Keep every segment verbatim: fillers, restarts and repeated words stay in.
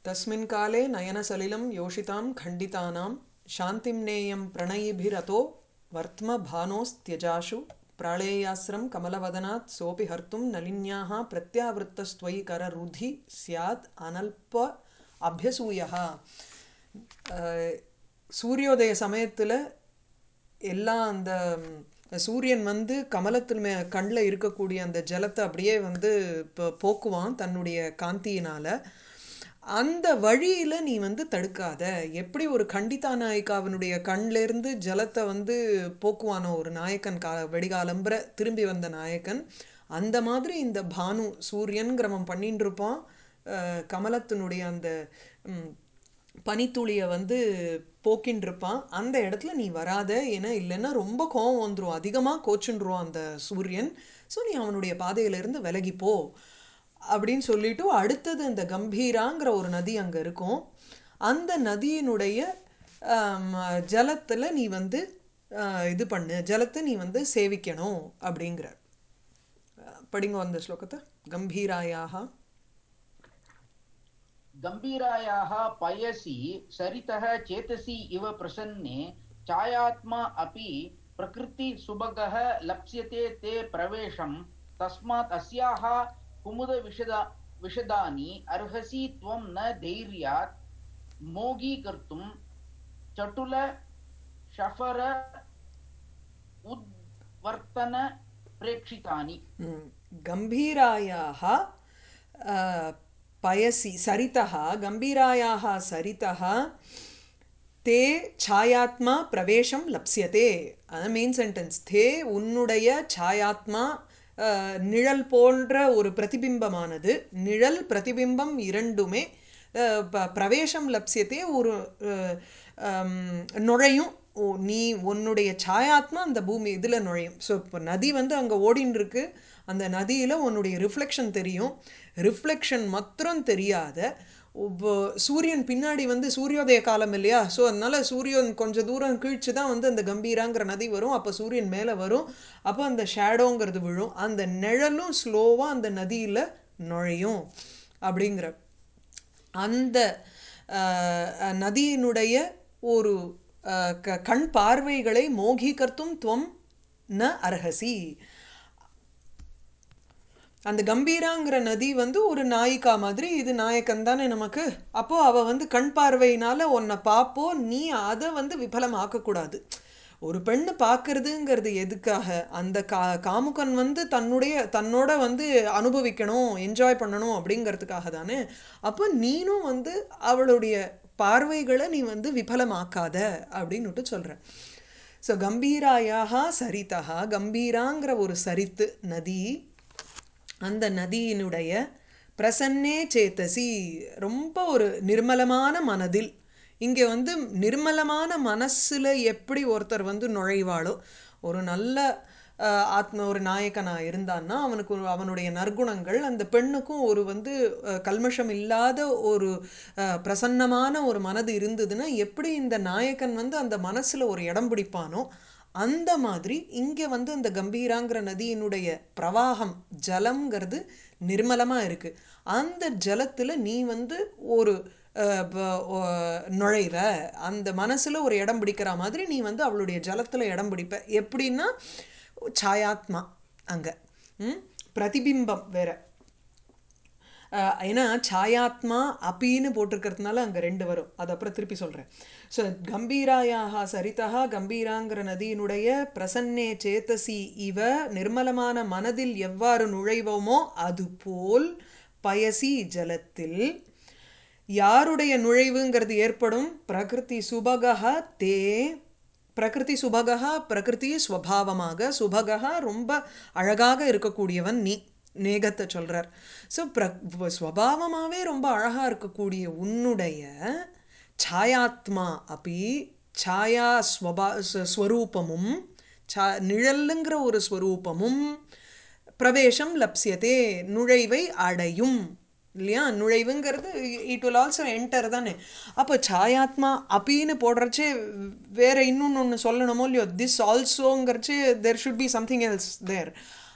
तस्मिन् काले नयनसलिलं योषितां खण्डितानां शान्तिं नेयं प्रणयिभिरतो वर्त्म भानोस्त्यजाशु प्राळेयास्रं कमलवदनात् सोऽपि हर्तुं नलिन्याः प्रत्यावृत्तस्त्वयि कररुधि स्यात् अनल्प अभ्यसूयः சூரியோதய சமயத்தில் எல்லாம் அந்த சூரியன் வந்து கமலத்தில் மே கண்ணில் இருக்கக்கூடிய அந்த ஜலத்தை அப்படியே வந்து இப்போ போக்குவான் தன்னுடைய காந்தியினால். அந்த வழியில் நீ வந்து தடுக்காத. எப்படி ஒரு கண்டிதா நாயிகாவினுடைய கண்லேருந்து ஜலத்தை வந்து போக்குவானோ ஒரு நாயக்கன் கா வெடிகாலம்புற திரும்பி வந்த நாயக்கன், அந்த மாதிரி இந்த பானு சூரியன்கிரமம் பண்ணின்னு இருப்பான். கமலத்தினுடைய அந்த பனித்துளியை வந்து போக்கின்னு இருப்பான். அந்த இடத்துல நீ வராத, ஏன்னா இல்லைன்னா ரொம்ப கோவம் வந்துடும், அதிகமாக கோச்சுன்றுவான் அந்த சூரியன். ஸோ நீ அவனுடைய பாதையிலேருந்து விலகிப்போ அப்படின்னு சொல்லிட்டு அடுத்தது இந்த கம்பீராங்கிற ஒரு நதி அங்கே இருக்கும். அந்த நதியினுடைய ஜலத்தில் நீ வந்து இது பண்ணு, ஜலத்தை நீ வந்து சேவிக்கணும் அப்படிங்கிற. படிங்க அந்த ஸ்லோகத்தை. கம்பீராயாக गंभीरायाः पयसि सरितः चेतसि इव प्रसन्ने छायात्मा अपि प्रकृति सुभगः लप्स्यते ते प्रवेशं तस्मात् अस्याः कुमुद विशदा विशदानि अर्हसि त्वं न धैर्यात् मोगीकर्तुं चटुल शफर उद्वर्तन प्रेक्षितानि. गंभीरायाः पयसि सरितः गंभीरायाः सरितः ते छायात्मा प्रवेशं लप्स्यते. அது மெயின் சென்டென்ஸ். தே உன்னுடைய சாயாத்மா நிழல் போன்ற ஒரு பிரதிபிம்பமானது, நிழல் பிரதிபிம்பம் இரண்டுமே பிரவேசம் லப்சியத்தே ஒரு நுழையும். ஓ நீ உன்னுடைய சாயாத்மா அந்த பூமி இதில் நுழையும். ஸோ இப்போ நதி வந்து அங்கே ஓடின்னு இருக்கு, அந்த நதியில் உன்னுடைய ரிஃப்ளெக்ஷன் தெரியும். ரிஃப்ளெக்ஷன் மாத்திரம் தெரியாத சூரியன் பின்னாடி வந்து சூரியோதய காலம் இல்லையா, ஸோ அதனால் சூரியன் கொஞ்சம் தூரம் கீழ்ச்சி தான் வந்து அந்த கம்பீராங்கிற நதி வரும். அப்போ சூரியன் மேலே வரும், அப்போ அந்த ஷேடோங்கிறது விழும், அந்த நிழலும் ஸ்லோவாக அந்த நதியில் நுழையும் அப்படிங்கிற அந்த நதியினுடைய ஒரு கண் பார்வைகளை மோகிகர்த்தும் துவம் ந அர்ஹசி. அந்த கம்பீராங்கிற நதி வந்து ஒரு நாயிகா மாதிரி, இது நாயக்கன் தானே நமக்கு. அப்போது அவள் வந்து கண் பார்வையினால் உன்னை பார்ப்போ, நீ அதை வந்து விபலம் ஆக்கக்கூடாது. ஒரு பெண்ணு பார்க்கறதுங்கிறது எதுக்காக? அந்த கா காமுகன் வந்து தன்னுடைய தன்னோட வந்து அனுபவிக்கணும், என்ஜாய் பண்ணணும் அப்படிங்கிறதுக்காக தானே. அப்போ நீனும் வந்து அவளுடைய பார்வைகளை நீ வந்து விபலமாக்காத அப்படின்னுட்டு சொல்கிறேன். ஸோ கம்பீராயாக சரிதா, கம்பீராங்கிற ஒரு சரித்து நதி, அந்த நதியினுடைய பிரசன்னே சேத்தசி ரொம்ப ஒரு நிர்மலமான மனதில். இங்கே வந்து நிர்மலமான மனசில் எப்படி ஒருத்தர் வந்து நுழைவாளோ, ஒரு நல்ல ஆத்ம ஒரு நாயக்கனாக இருந்தான்னா அவனுக்கு ஒரு அவனுடைய நற்குணங்கள், அந்த பெண்ணுக்கும் ஒரு வந்து கல்மஷம் இல்லாத ஒரு பிரசன்னமான ஒரு மனது இருந்ததுன்னா எப்படி இந்த நாயக்கன் வந்து அந்த மனசில் ஒரு இடம் பிடிப்பானோ அந்த மாதிரி இங்கே வந்து அந்த கம்பீராங்கிற நதியினுடைய பிரவாகம் ஜலம்ங்கிறது நிர்மலமாக இருக்குது. அந்த ஜலத்தில் நீ வந்து ஒரு நுழைவ, அந்த மனசில் ஒரு இடம் பிடிக்கிற மாதிரி நீ வந்து அவளுடைய ஜலத்தில் இடம் பிடிப்ப. எப்படின்னா சாயாத்மா அங்கே பிரதிபிம்பம் வேற. ஏன்னா சாயாத்மா அப்பின்னு போட்டிருக்கிறதுனால அங்கே ரெண்டு வரும், அது அப்புறம் திருப்பி சொல்கிறேன். ஸோ கம்பீராயாக சரிதா, கம்பீராங்கிற நதியினுடைய பிரசன்னே சேத்தசி இவ நிர்மலமான மனதில் எவ்வாறு நுழைவோமோ அதுபோல் பயசி ஜலத்தில் யாருடைய நுழைவுங்கிறது ஏற்படும்? பிரகிருதி சுபகா தே, பிரகிருதி சுபகா பிரகிருதி ஸ்வபாவமாக, சுபகா ரொம்ப அழகாக இருக்கக்கூடியவன் நீ, நேகத்தை சொல்கிறார். ஸோ பிர ஸ்வபாவமாகவே ரொம்ப அழகாக இருக்கக்கூடிய உன்னுடைய சாயாத்மா அப்படி சாயா ஸ்வபா ஸ்வரூபமும் சா நிழல்லுங்கிற ஒரு ஸ்வரூபமும் பிரவேசம் லப்சியதே நுழைவை அடையும் இல்லையா. நுழைவுங்கிறது இட் வில் ஆல்சோ என்டர் தானே. அப்போ சாயாத்மா அப்படின்னு போடுறச்சே வேற இன்னொன்று ஒன்று சொல்லணுமோ இல்லையோ, திஸ் ஆல்சோங்கிறச்சு there should be something else there.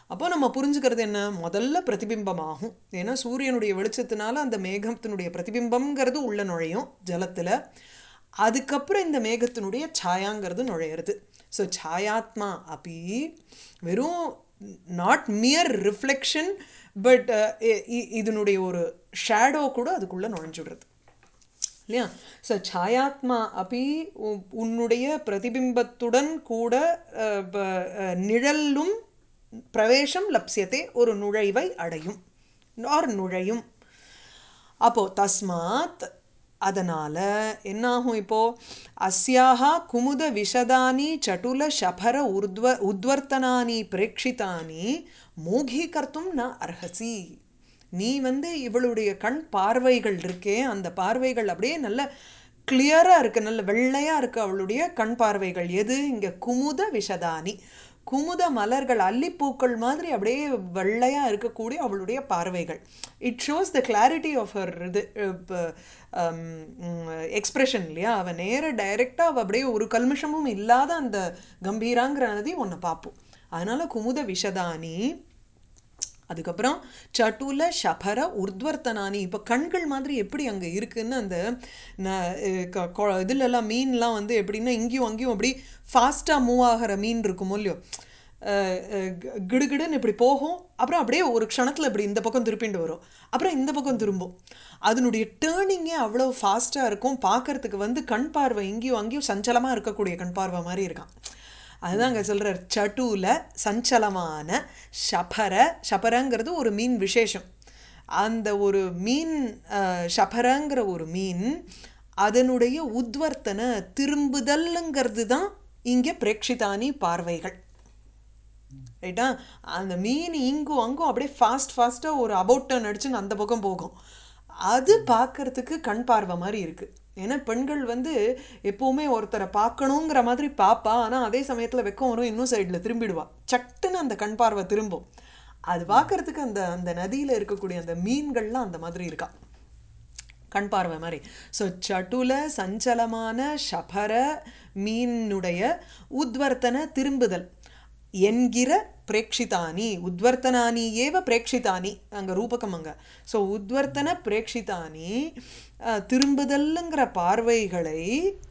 அப்போ நம்ம புரிஞ்சுக்கிறது என்ன, முதல்ல பிரதிபிம்பமாகும். ஏன்னா சூரியனுடைய வெளிச்சத்தினால அந்த மேகத்தினுடைய பிரதிபிம்பம்ங்கிறது உள்ள நுழையும் ஜலத்தில். அதுக்கப்புறம் இந்த மேகத்தினுடைய சாயாங்கிறது நுழையிறது. ஸோ சாயாத்மா அப்படி வெறும் நாட் மியர் ரிஃப்ளெக்ஷன், பட் இதனுடைய ஒரு ஷேடோ கூட அதுக்குள்ளே நுழைஞ்சுடுறது இல்லையா. ஸோ சாயாத்மா அப்படி உன்னுடைய பிரதிபிம்பத்துடன் கூட அஹ், ப- அஹ், நிழலும் பிரவேசம் லப்சியத்தை ஒரு நுழைவை அடையும் ஆர் நுழையும். அப்போ தஸ்மாத் அதனால என்னாகும் இப்போ, அஸ்யாஹா குமுத விஷதானி சட்டுல ஷபர உர்த்வ உத்வர்த்தனானி பிரேக்ஷிதானி மோகீகர்த்தும் ந அர்ஹசி. நீ வந்து இவளுடைய கண் பார்வைகள் இருக்கே, அந்த பார்வைகள் அப்படியே நல்ல கிளியராக இருக்குது, நல்ல வெள்ளையாக இருக்குது அவளுடைய கண் பார்வைகள். எது இங்கே குமுத விஷதானி, குமுத மலர்கள் அல்லிப்பூக்கள் மாதிரி அப்படியே வெள்ளையாக இருக்கக்கூடிய அவளுடைய பார்வைகள். It shows the clarity of her இது எக்ஸ்பிரஷன் இல்லையா. அவள் நேர டைரெக்டாக அவள் அப்படியே ஒரு கல்மிஷமும் இல்லாத அந்த கம்பீராங்கிற நதி ஒன்று பார்ப்போம். அதனால குமுத விஷதானி. அதுக்கப்புறம் சட்டுல ஷபர உர்த்வர்த்தனானி, இப்போ கண்கள் மாதிரி எப்படி அங்கே இருக்குன்னு அந்த ந- க- கொ- இதுலெல்லாம் மீன்லாம் வந்து எப்படின்னா இங்கேயும் அங்கேயும் அப்படி ஃபாஸ்ட்டாக மூவ் ஆகிற மீன் இருக்குமோ இல்லையோ, அஹ், அஹ், கு- கிடுகிடுன்னு இப்படி போகும், அப்புறம் அப்படியே ஒரு க்ஷணத்தில் இப்படி இந்த பக்கம் திருப்பிண்டு வரும், அப்புறம் இந்த பக்கம் திரும்பும். அதனுடைய டேர்னிங்கே அவ்வளோ ஃபாஸ்ட்டாக இருக்கும். பார்க்கறதுக்கு வந்து கண் பார்வை இங்கேயும் அங்கேயும் சஞ்சலமாக இருக்கக்கூடிய கண் பார்வை மாதிரி இருக்கான். அதுதான் அங்கே சொல்கிறார், சட்டுல சஞ்சலமான ஷபர. ஷபரங்கிறது ஒரு மீன் விசேஷம். அந்த ஒரு மீன் அஹ், ஷபரங்கிற ஒரு மீன் அதனுடைய உத்வர்த்தன திரும்புதல்ங்கிறது தான் இங்கே பிரேக்ஷிதானி பார்வைகள். ரைட்டா. அந்த மீன் இங்கும் அங்கும் அப்படியே ஃபாஸ்ட் ஃபாஸ்ட்டாக ஒரு அபவுட் டர்ன் அடிச்சுன்னு அந்த பக்கம் போகும். அது பார்க்கறதுக்கு கண் பார்வை மாதிரி இருக்குது. ஏன்னா பெண்கள் வந்து எப்போவுமே ஒருத்தரை பார்க்கணுங்கிற மாதிரி பார்ப்பா, ஆனால் அதே சமயத்தில் வெக்கம் வரும், இன்னும் சைடில் திரும்பிடுவா, சட்டுன்னு அந்த கண் பார்வை திரும்பும். அது பார்க்கறதுக்கு அந்த அந்த நதியில் இருக்கக்கூடிய அந்த மீன்கள்லாம் அந்த மாதிரி இருக்கா, கண் பார்வை மாதிரி. ஸோ சட்டுல சஞ்சலமான ஷபர மீனுடைய உத்வர்த்தன திரும்புதல் என்கிற பிரேக்ஷிதானி, உத்வர்த்தனானி ஏவ பிரேக்ஷிதானி, அங்கே ரூபகம் அங்கே. ஸோ உத்வர்த்தன பிரேக்ஷிதானி அஹ், திரும்புதல்ங்கிற பார்வைகளை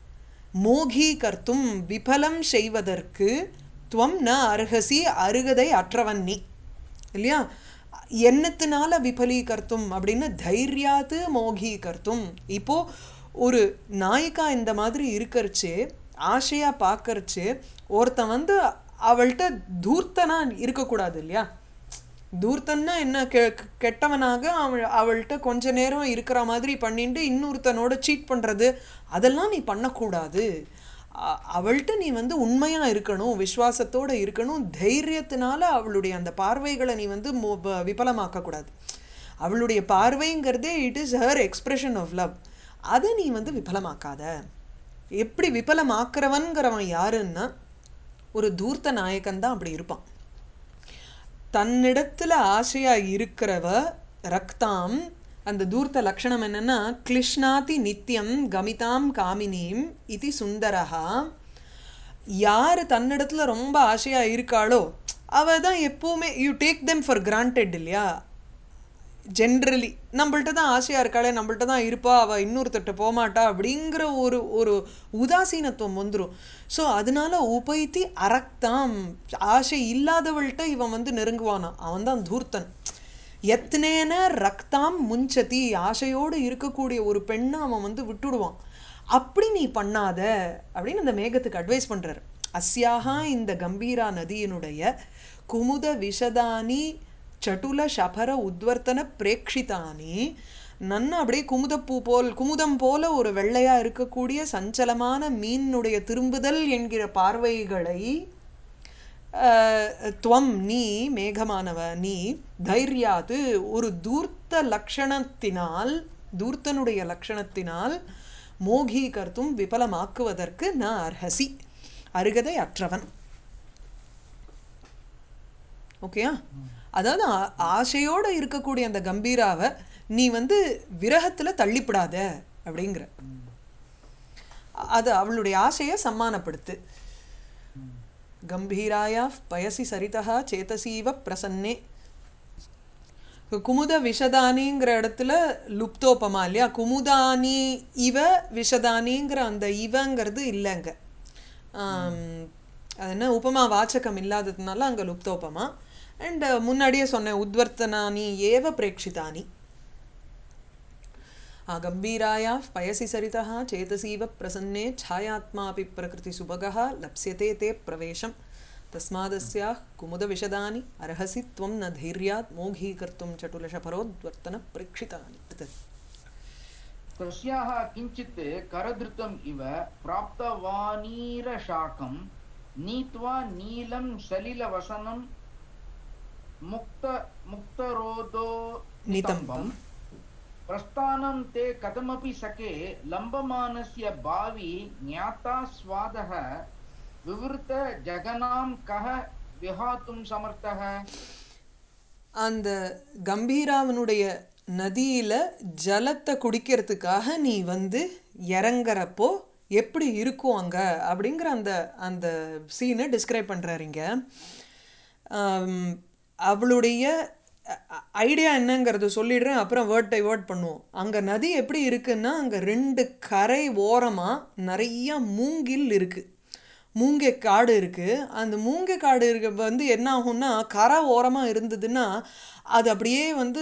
மோகீகர்த்தும் விபலம் செய்வதற்கு துவம் ந அர்ஹசி, அருகதை அற்றவன் நீ இல்லையா. என்னத்தினால விபலீகர்த்தும் அப்படின்னு தைரியாத்து மோகீகர்த்தும். இப்போ ஒரு நாயிக்கா இந்த மாதிரி இருக்கறச்சு, ஆசையா பார்க்கறச்சு, ஒருத்தன் வந்து அவள்கிட்ட தூர்த்தனா இருக்கக்கூடாது இல்லையா. தூர்த்தன்னா என்ன, கெ கெட்டவனாக அவள் அவள்கிட்ட கொஞ்ச நேரம் இருக்கிற மாதிரி பண்ணிட்டு இன்னொருத்தனோட சீட் பண்ணுறது, அதெல்லாம் நீ பண்ணக்கூடாது. அ- அவள்கிட்ட நீ வந்து உண்மையாக இருக்கணும், விசுவாசத்தோடு இருக்கணும், தைரியத்தினால அவளுடைய அந்த பார்வைகளை நீ வந்து மோ- வ- விபலமாக்கக்கூடாது. அவளுடைய பார்வைங்கிறதே it is her expression of love. அதை நீ வந்து விபலமாக்காத. எப்படி விபலமாக்குறவன்கிறவன் யாருன்னா ஒரு தூர்த்த நாயகன் தான் அப்படி இருப்பான். தன்னிடத்துல ஆசையா இருக்கிறவ ரக்தாம். அந்த தூர்த்த லக்ஷணம் என்னன்னா கிளிஷ்ணாதி நித்தியம் கமிதாம் காமினீம் இது சுந்தரஹா. யார் தன்னிடத்துல ரொம்ப ஆசையா இருக்காளோ அவ தான் எப்பவுமே you take them for granted இல்லையா. ஜென்ரலி நம்மள்ட்ட தான் ஆசையாக இருக்காளே, நம்மள்ட்ட தான் இருப்பா, அவள் இன்னொருத்தட்ட போகமாட்டா அப்படிங்கிற ஒரு ஒரு உதாசீனத்துவம் வந்துடும். ஸோ அதனால உபைத்தி அரக்தாம், ஆசை இல்லாதவள்கிட்ட இவன் வந்து நெருங்குவானா, அவன் தான் தூர்த்தன். எத்தனேன ரக்தாம் முஞ்சதி, ஆசையோடு இருக்கக்கூடிய ஒரு பெண்ணை அவன் வந்து விட்டுடுவான். அப்படி நீ பண்ணாத அப்படின்னு அந்த மேகத்துக்கு அட்வைஸ் பண்ணுறாரு. அஸ்யாகா இந்த கம்பீரா நதியினுடைய குமுத விஷதானி சட்டுல ஷபர உத்வர்த்தன பிரேக்ஷிதானி, நன்னா அப்படியே குமுதப்பூ போல் குமுதம் போல ஒரு வெள்ளையாக இருக்கக்கூடிய சஞ்சலமான மீனுடைய திரும்புதல் என்கிற பார்வைகளை அஹ், துவம் நீ மேகமானவ நீ தைரியாது ஒரு தூர்த்த லக்ஷணத்தினால், தூர்த்தனுடைய லக்ஷணத்தினால் மோகீகர்த்தும் விபலமாக்குவதற்கு ந அர்ஹசி, அருகதை அற்றவன். ஓகேயா. அதாவது ஆ- ஆசையோட இருக்கக்கூடிய அந்த கம்பீராவை நீ வந்து விரகத்தில் தள்ளிப்படாத அப்படிங்கிற, அது அவளுடைய ஆசையை சம்மானப்படுத்து. கம்பீராயாः பயசி சரிதः சேதசீவ பிரசன்னே. குமுத விஷதானிங்கிற இடத்துல லுப்தோபமா இல்லையா? குமுதானி இவ விஷதானிங்கிற அந்த இவங்கிறது இல்லைங்க. அது என்ன உபமா வாச்சகம் இல்லாததுனால அங்கே லுப்தோபமா. அண்ட் முன்னாடியே சொன்னேன் உத்வர்த்தனானி ஏவ பிரேக்ஷிதானி. गम्भीरायाः पयसि सरितः चेतसीव प्रसन्ने छायात्मापि प्रकृतिसुभगः लप्स्यते ते प्रवेशं तस्मादस्याः कुमुदविशदानि अर्हसि त्वं न धैर्यात् मोघीकर्तुं चटुलशफरोद्वर्तनप्रेक्षितानि. तस्याः किञ्चित् करधृतम् इव प्राप्तवानीरशाकं नीत्वा नीलं सलिलवसनं मुक्त मुक्तरोधो नितम्बम् नितम्बम् प्रस्थानं ते कथमपि सखे लम्बमानस्य भावी ज्ञाता स्वादः विवृत जगनां कः विहातुं समर्थः. அந்த கம்பீராவனுடைய நதியில ஜலத்தை குடிக்கிறதுக்காக நீ வந்து இறங்குறப்போ எப்படி இருக்கும் அங்க அப்படிங்கிற அந்த அந்த சீனை டிஸ்கிரைப் பண்றாருங்க. அவளுடைய ஐடியா என்னங்கிறது சொல்லிடுறேன், அப்புறம் வேர்ட் பை வேர்ட் பண்ணுவோம். அங்கே நதி எப்படி இருக்குன்னா, அங்கே ரெண்டு கரை ஓரமாக நிறைய மூங்கில் இருக்குது, மூங்கை காடு இருக்குது. அந்த மூங்கை காடு இருக்க வந்து என்ன ஆகும்னா, கரை ஓரமாக இருந்ததுன்னா அது அப்படியே வந்து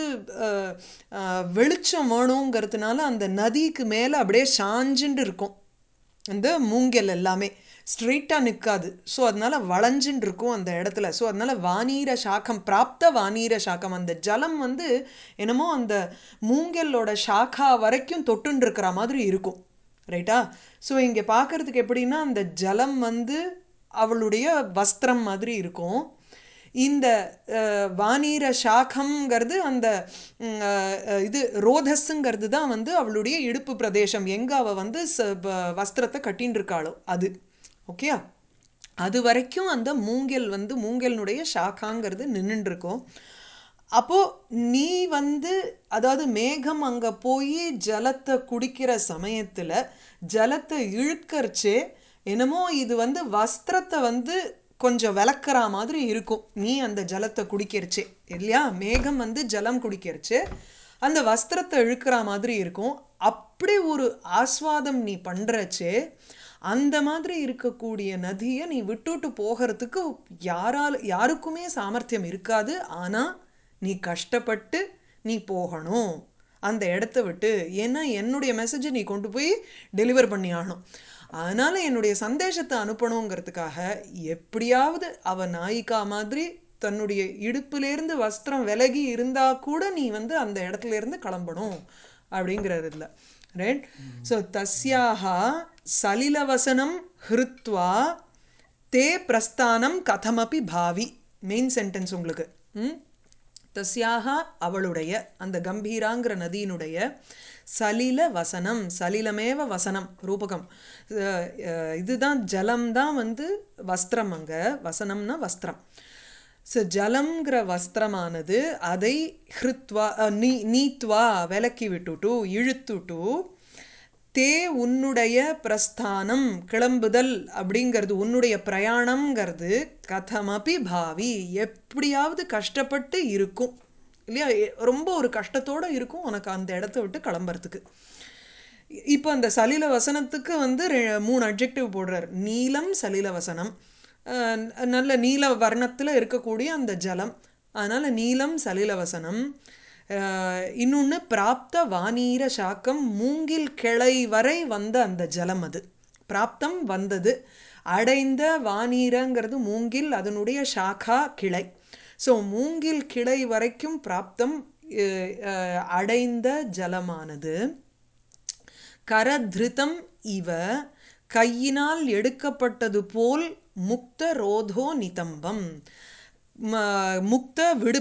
வெளிச்சம் வேணுங்கிறதுனால அந்த நதிக்கு மேலே அப்படியே சாஞ்சுண்டு இருக்கும். இந்த மூங்கல் எல்லாமே ஸ்ட்ரெயிட்டாக நிற்காது. ஸோ அதனால் வளைஞ்சுன்னு இருக்கும் அந்த இடத்துல. ஸோ அதனால் வானீர சாக்கம், பிராப்த வானீர சாக்கம், அந்த ஜலம் வந்து என்னமோ அந்த மூங்கலோட சாக்கா வரைக்கும் தொட்டுன்னு இருக்கிற மாதிரி இருக்கும். ரைட்டா? ஸோ இங்கே பார்க்குறதுக்கு எப்படின்னா, அந்த ஜலம் வந்து அவளுடைய வஸ்திரம் மாதிரி இருக்கும். இந்த வானீர சாக்கம்ங்கிறது அந்த இது ரோதஸ்ங்கிறது தான் வந்து அவளுடைய இடுப்பு பிரதேசம், எங்கே அவள் வந்து வஸ்திரத்தை கட்டின்னு இருக்காளோ அது. ஓகே, அது வரைக்கும் அந்த மூங்கல் வந்து மூங்கலினுடைய சாக்காங்கிறது நின்றுருக்கும். அப்போது நீ வந்து அதாவது மேகம் அங்கே போய் ஜலத்தை குடிக்கிற சமயத்தில் ஜலத்தை இழுக்கரிச்சே என்னமோ இது வந்து வஸ்திரத்தை வந்து கொஞ்சம் விளக்குற மாதிரி இருக்கும். நீ அந்த ஜலத்தை குடிக்கிறச்சே இல்லையா, மேகம் வந்து ஜலம் குடிக்கிறச்சே அந்த வஸ்திரத்தை இழுக்கிற மாதிரி இருக்கும். அப்படி ஒரு ஆஸ்வாதம் நீ பண்ணுறச்சே அந்த மாதிரி இருக்கக்கூடிய நதியை நீ விட்டுட்டு போகிறதுக்கு யாரால் யாருக்குமே சாமர்த்தியம் இருக்காது. ஆனால் நீ கஷ்டப்பட்டு நீ போகணும் அந்த இடத்த விட்டு. ஏன்னா என்னுடைய மெசேஜை நீ கொண்டு போய் டெலிவர் பண்ணி ஆகணும். அதனால் என்னுடைய சந்தேஷத்தை அனுப்பணுங்கிறதுக்காக எப்படியாவது அவள் நாயிக்கா மாதிரி தன்னுடைய இடுப்புலேருந்து வஸ்திரம் விலகி இருந்தால் கூட நீ வந்து அந்த இடத்துலேருந்து கிளம்பணும் அப்படிங்கிறது இல்லை. ரைட்? ஸோ தஸ்யாக சலிலவசனம் ஹிருத்வா தே பிரஸ்தானம் கதமபி பாவி. மெயின் சென்டென்ஸ் உங்களுக்கு. தஸ்யாக அவளுடைய அந்த கம்பீராங்கிற நதியினுடைய சலில வசனம், சலிலமேவ வசனம் ரூபகம், இதுதான் ஜலம்தான் வந்து வஸ்திரம். அங்கே வசனம்னா வஸ்திரம். ஸோ ஜலம்ங்கிற வஸ்திரமானது அதை ஹிருத்வா நீ நீத்வா விலக்கி விட்டுட்டு இழுத்துட்டு தே உன்னுடைய பிரஸ்தானம் கிளம்புதல் அப்படிங்கிறது உன்னுடைய பிரயாணம்ங்கிறது கதமபி பாவி எப்படியாவது கஷ்டப்பட்டு இருக்கும் இல்லையா, ரொம்ப ஒரு கஷ்டத்தோடு இருக்கும் உனக்கு அந்த இடத்த விட்டு கிளம்புறதுக்கு. இப்போ அந்த சலில வசனத்துக்கு வந்து மூணு அட்ஜெக்டிவ் போடுறார். நீலம் சலில வசனம், நல்ல நீல வர்ணத்தில் இருக்கக்கூடிய அந்த ஜலம், அதனால் நீலம் சலில வசனம். இன்னொன்று பிராப்த வானீர சாக்கம், மூங்கில் கிளை வரை வந்த அந்த ஜலம், அது பிராப்தம் வந்தது. அடைந்த வானீரங்கிறது மூங்கில், அதனுடைய சாக்கா கிளை. ஸோ மூங்கில் கிளை வரைக்கும் பிராப்தம் அடைந்த ஜலமானது கரதிருத்தம் இவ கையினால் எடுக்கப்பட்டது போல் முக்த ரோதோ நிதம்பம், முக்த விடு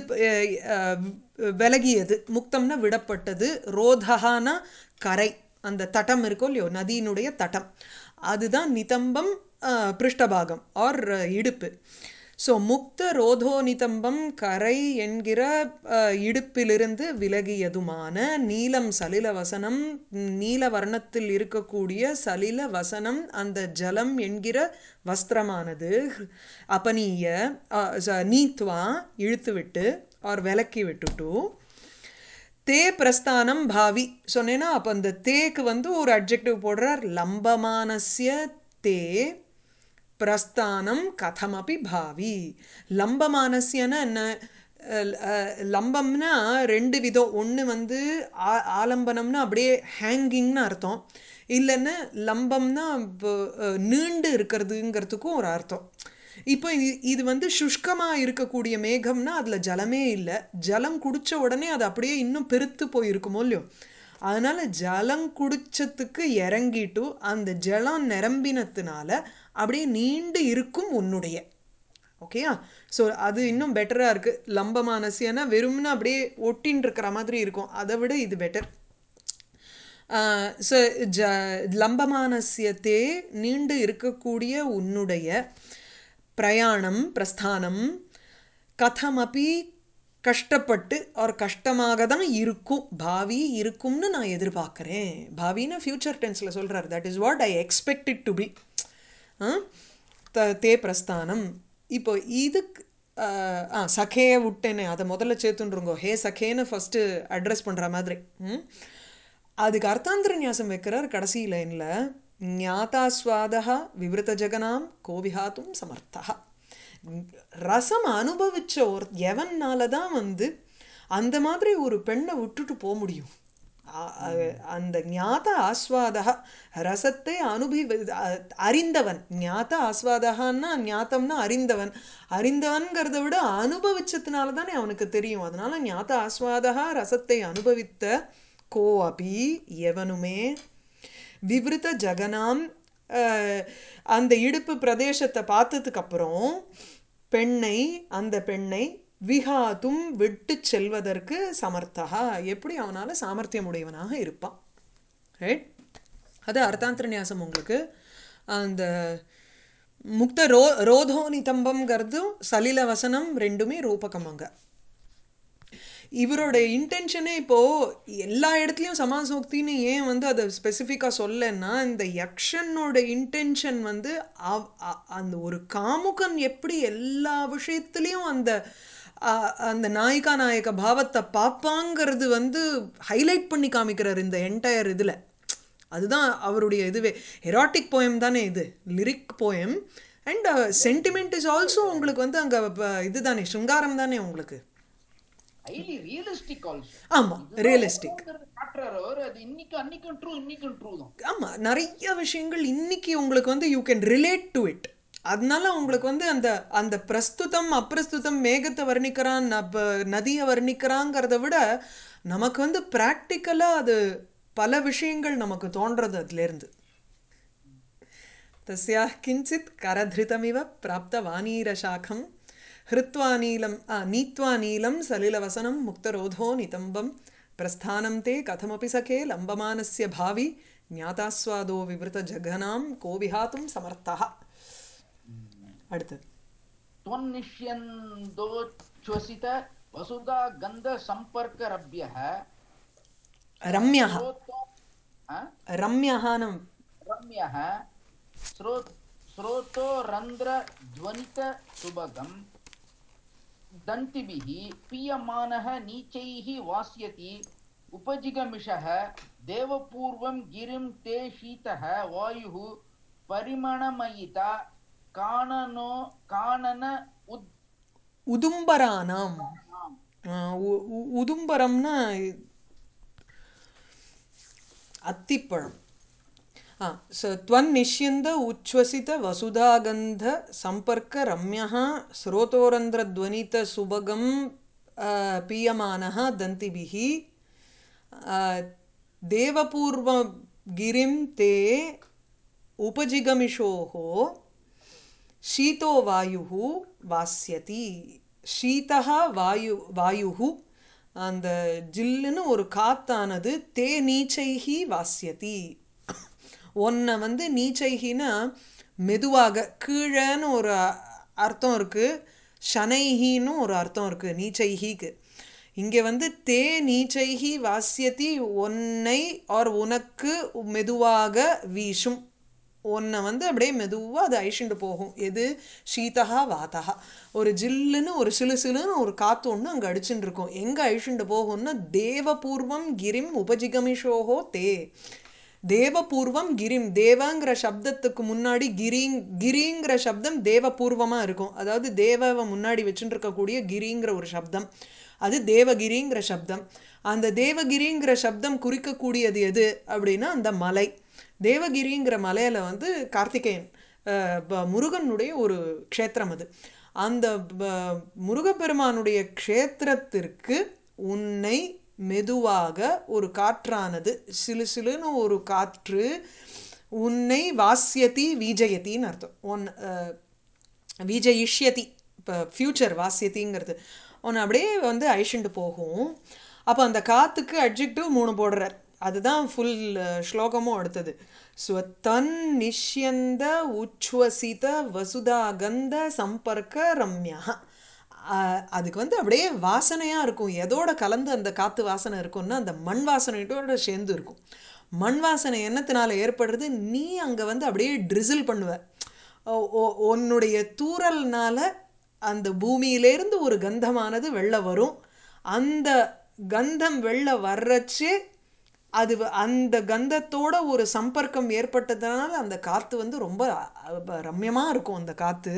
விலகியது, முக்தம்னா விடப்பட்டது, ரோதகான கரை, அந்த தட்டம் இருக்கோ இல்லையோ நதியினுடைய தட்டம், அதுதான் நிதம்பம் பிருஷ்டபாகம் ஆர் இடுப்பு. ஸோ முக்த ரோதோ நிதம்பம் கரை என்கிற அஹ், இடுப்பிலிருந்து விலகியதுமான நீலம் சலில வசனம், நீல வர்ணத்தில் இருக்கக்கூடிய சலில வசனம், அந்த ஜலம் என்கிற வஸ்திரமானது அபனீய அஹ், ச- நீத்வா இழுத்துவிட்டு ஆர் விலக்கி விட்டுட்டு தே பிரஸ்தானம் பாவி சொன்னேன்னா அப்போ அந்த தேக்கு வந்து ஒரு அட்ஜெக்டிவ் போடுறார். லம்பமானஸ்ய தே பிரஸ்தானம் கதமபி பாவி. லம்பமானஸ்யன்னா என்ன? அஹ் அஹ் லம்பம்னா ரெண்டு விதம். ஒன்று வந்து ஆ ஆலம்பனம்னா அப்படியே ஹேங்கிங்னு அர்த்தம், இல்லைன்னா லம்பம்னா இப்போ, அஹ், நீண்டு இருக்கிறதுங்கிறதுக்கும் ஒரு அர்த்தம். இப்போ இது இது வந்து சுஷ்கமாக இருக்கக்கூடிய மேகம்னா அதில் ஜலமே இல்லை. ஜலம் குடித்த உடனே அது அப்படியே இன்னும் பெருத்து போயிருக்குமோ இல்லையோ. அதனால ஜலம் குடிச்சதுக்கு இறங்கிட்டு அந்த ஜலம் நிரம்பினத்தினால அப்படியே நீண்டு இருக்கும் உன்னுடைய. ஓகேயா? ஸோ அது இன்னும் பெட்டராக இருக்குது. லம்பமானசியனா வெறும்னா அப்படியே ஒட்டின்னு இருக்கிற மாதிரி இருக்கும், அதை விட இது பெட்டர். ஸோ ஜ லம்பமானசியத்தே நீண்டு இருக்கக்கூடிய உன்னுடைய பிரயாணம் பிரஸ்தானம் கதமபி கஷ்டப்பட்டு ஒரு கஷ்டமாக தான் இருக்கும், பாவி இருக்கும்னு நான் எதிர்பார்க்குறேன். பாவின்னா ஃப்யூச்சர் டென்ஸில் சொல்கிறார். That is what I expect it to be. த தே பிரஸ்தானம். இப்போ இதுக்கு ஆஹ், ஆ சகேயை விட்டேனே, அதை முதல்ல சேர்த்துன்றுங்கோ. ஹே சகேன்னு ஃபஸ்ட்டு அட்ரஸ் பண்ணுற மாதிரி. ம் அதுக்கு அர்த்தாந்திர நியாசம் வைக்கிறார் கடைசி லைனில். ஞாதாஸ்வாதா விவருத்த ஜெகனாம் கோவிஹாத்தும் சமர்த்தா. ரசம் அனுபவிச்ச ஒரு எவன்னால தான் வந்து அந்த மாதிரி ஒரு பெண்ணை விட்டுட்டு போக முடியும். அ- அ- அந்த ஞாத ஆஸ்வாதா ரசத்தை அனுபவி அ- அறிந்தவன். ஞாத ஆஸ்வாதகான்னா ஞாத்தம்னா அறிந்தவன். அறிந்தவன்கிறத விட அனுபவிச்சதுனால தானே அவனுக்கு தெரியும். அதனால ஞாத ஆஸ்வாதகா ரசத்தை அனுபவித்த கோ அபி எவனுமே விவருத்த ஜகனாம் அஹ், அந்த இடுப்பு பிரதேசத்தை பார்த்ததுக்கப்புறம் பெண்ணை அந்த பெண்ணை விஹாத்தும் விட்டு செல்வதற்கு சமர்த்தகா, எப்படி அவனால் சாமர்த்தியம் உடையவனாக இருப்பான். ரைட்? அது அர்த்தாந்திர நியாசம் உங்களுக்கு. அந்த முக்த ரோ ரோதோ நிதம்பம்ங்கிறதும் சலில வசனம் ரெண்டுமே ரூபகம் அங்க. இவரோட இன்டென்ஷனே இப்போது எல்லா இடத்துலையும் சமாசோக்தின்னு ஏன் வந்து அதை ஸ்பெசிஃபிக்காக சொல்லன்னா, இந்த யக்ஷனோட இன்டென்ஷன் வந்து அவ் அ- அந்த ஒரு காமுகன் எப்படி எல்லா விஷயத்துலேயும் அந்த அ- அந்த நாயிகா நாயக பாவத்தை பார்ப்பாங்கிறது வந்து ஹைலைட் பண்ணி காமிக்கிறார் இந்த என்டையர் இதில். அதுதான் அவருடைய இதுவே. எராட்டிக் போயம் தானே இது, lyric poem. And sentiment is also உங்களுக்கு வந்து அங்கே இதுதானே, சிருங்காரம் தானே உங்களுக்கு. Highly realistic also. ஆமாம், இதுதான் ரியலிஸ்டிக். ஓடுங்கிறது காட்டுறாரு அவர். அது இன்னைக்கு அன்னைக்கும் ட்ரூ, இன்னைக்கும் ட்ரூ தான். ஆமாம், நிறைய விஷயங்கள் இன்னைக்கு உங்களுக்கு வந்து you can relate to it. அதனால உங்களுக்கு வந்து அந்த அந்த பிரஸ்துதம் அப்பிரஸ்துதம், மேகத்தை வர்ணிக்கிறான் அப்ப நதியை வர்ணிக்கிறாங்கிறத விட நமக்கு வந்து ப்ராக்டிக்கலாக அது பல விஷயங்கள் நமக்கு தோன்றது அதுலேருந்து. तस्याः किञ्चित् करधृतमिव प्राप्तवानीरशाखं हृत्वा नीलं आ, नीत्वा नीलं सलिलवसनं मुक्तरोधो नितम्बं प्रस्थानं ते कथमपि सखे लम्बमानस्य भावी ज्ञातास्वादो विवृतजघनां को विहातुं समर्थः. அடுத்தது त्वन्निष्यन्दोच्छ्वसित वसुधा गन्ध संपर्क रभ्यः रम्यः. स्रोतो रम्यहानं रम्यः स्रो स्रोतो रन्ध्र ध्वनित सुभगं दन्तिभिः पीयमानः नीचैः वास्यति उपजिगमिषः देवपूर्वं गिरिं ते शीतः वायुः परिमणमयिता काननो कानन उद् உதும்பரானாம். உ- உ- உதும்பரம்னா அத்திப்பழம். ஆ ஸோ त्वन्निष्यन्द उच्छ्वसित वसुधागन्ध सम्पर्क रम्यः स्रोतोरन्ध्रध्वनितसुभगं पीयमानः दन्तिभिः देवपूर्वगिरिं ते उपजिगमिषोः शीतो वायुः वास्यति. ஷீதः வாயு வாயுஹு அந்த ஜில்லுன்னு ஒரு காத்தானது தே நீச்சைஹி வாஸ்யதி. ஒன்றை வந்து நீச்சைகினா மெதுவாக கீழேன்னு ஒரு அர்த்தம் இருக்குது, ஷனைஹின்னு ஒரு அர்த்தம் இருக்குது நீச்சைஹிக்கு. இங்கே வந்து தே நீச்சைஹி வாசியத்தி ஒன்னை ஆர் உனக்கு மெதுவாக வீசும், ஒன்றை வந்து அப்படியே மெதுவாக அது அழிச்சுட்டு போகும். எது? சீதா வாத்தகா, ஒரு ஜில்லுன்னு ஒரு சிலு சிலுன்னு ஒரு காற்று ஒன்று அங்கே அடிச்சுட்டு இருக்கும். எங்கே அழிச்சுட்டு போகும்னா தேவபூர்வம் கிரிம் உபஜிகமிஷோஹோ தே. தேவபூர்வம் கிரிம், தேவங்கிற சப்தத்துக்கு முன்னாடி கிரிங் கிரிங்கிற சப்தம் தேவபூர்வமாக இருக்கும். அதாவது தேவவை முன்னாடி வச்சுட்டு இருக்கக்கூடிய கிரிங்கிற ஒரு சப்தம், அது தேவகிரிங்கிற சப்தம். அந்த தேவகிரிங்கிற சப்தம் குறிக்கக்கூடியது எது அப்படின்னா அந்த மலை. தேவகிரிங்கிற மலையில் வந்து கார்த்திகேயன் முருகனுடைய ஒரு க்ஷேத்திரம் அது. அந்த முருகப்பெருமானுடைய க்ஷேத்திரத்திற்கு உன்னை மெதுவாக ஒரு காற்றானது, சிலு சிலுன்னு ஒரு காற்று உன்னை வாசியதி வீஜயத்தின்னு அர்த்தம். ஒன் வீஜயிஷ்யதி, இப்போ ஃப்யூச்சர் வாசியத்திங்கிறது ஒன்று அப்படியே வந்து அழிச்சுட்டு போகும். அப்போ அந்த காற்றுக்கு அட்ஜெக்டிவ் மூணு போடுறார், அதுதான் ஃபுல் ஸ்லோகமும் அடுத்தது. ஸ்வத்தன் நிஷ்யந்த உச்வசித வசுதாகந்த சம்பர்க்க ரம்யா. அதுக்கு வந்து அப்படியே வாசனையாக இருக்கும். எதோட கலந்து அந்த காற்று வாசனை இருக்கும்னா அந்த மண் வாசனையோட சேர்ந்து இருக்கும். மண் வாசனை என்னத்தினால ஏற்படுறது? நீ அங்கே வந்து அப்படியே ட்ரிசில் பண்ணுவ, உன்னுடைய தூறல்னால அந்த பூமியிலேருந்து ஒரு கந்தமானது வெளில வரும். அந்த கந்தம் வெளில வர்றச்சு அது அந்த கந்தத்தோட ஒரு சம்பர்க்கம் ஏற்பட்டதுனால அந்த காற்று வந்து ரொம்ப ரம்யமாக இருக்கும் அந்த காற்று.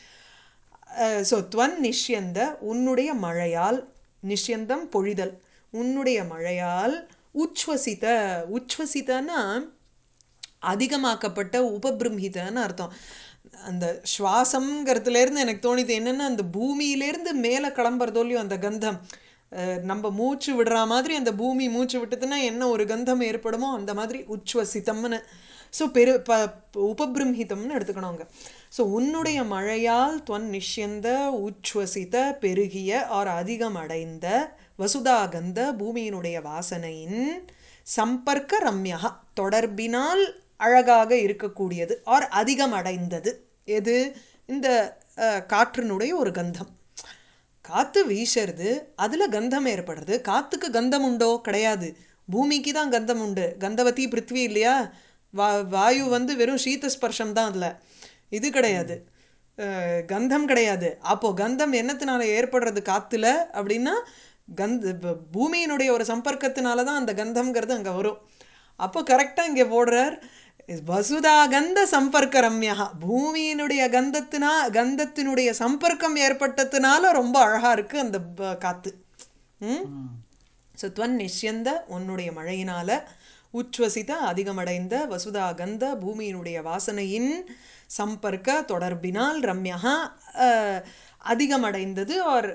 ஸோ துவன் நிஷ்யந்த, உன்னுடைய மழையால், நிஷ்யந்தம் பொழிதல், உன்னுடைய மழையால், உச்வசித, உச்வசிதன்னா அதிகமாக்கப்பட்ட, உபபிரம்ஹிதன்னு அர்த்தம். அந்த சுவாசங்கிறதுலேருந்து எனக்கு தோணிது என்னென்னா அந்த பூமியிலேருந்து மேலே கிளம்புறதோலையும் அந்த கந்தம், நம்ம மூச்சு விடுற மாதிரி அந்த பூமி மூச்சு விட்டதுன்னா என்ன ஒரு கந்தம் ஏற்படுமோ அந்த மாதிரி உச்வசிதம்னு. ஸோ பெரு ப உபபிரம்ஹிதம்னு எடுத்துக்கணுங்க. ஸோ உன்னுடைய மழையால் துவன் நிஷ்யந்த உச்வசித பெருகிய ஆர் அதிகம் அடைந்த வசுதாகந்த பூமியினுடைய வாசனையின் சம்பர்க்க ரம்யா தொடர்பினால் அழகாக இருக்கக்கூடியது ஆர் அதிகம் அடைந்தது. எது? இந்த காற்றினுடைய ஒரு கந்தம். காற்று வீசுறது, அதில் கந்தம் ஏற்படுறது. காற்றுக்கு கந்தம் உண்டோ? கிடையாது. பூமிக்கு தான் கந்தம் உண்டு. கந்தவதி பிருத்வி இல்லையா? வா வாயு வந்து வெறும் சீதஸ்பர்ஷம் தான், அதில் இது கிடையாது, கந்தம் கிடையாது. அப்போது கந்தம் என்னத்தினால ஏற்படுறது காற்றுல அப்படின்னா கந்த பூமியினுடைய ஒரு சம்பர்க்கத்தினால தான் அந்த கந்தம்ங்கிறது அங்கே வரும். அப்போ கரெக்டாக இங்கே போடுறார் வசுதாகந்த சம்பர்க்க ரம்யா. பூமியினுடைய கந்தத்தினா கந்தத்தினுடைய சம்பர்க்கம் ஏற்பட்டதுனால ரொம்ப அழகாக இருக்குது அந்த காற்று. ம் ஸோ துவன் நிஷ்யந்த, உன்னுடைய மழையினால, உச்வசித அதிகமடைந்த, வசுதாகந்த பூமியினுடைய வாசனையின் சம்பர்க்க தொடர்பினால், ரம்யா அதிகமடைந்தது. ஆர்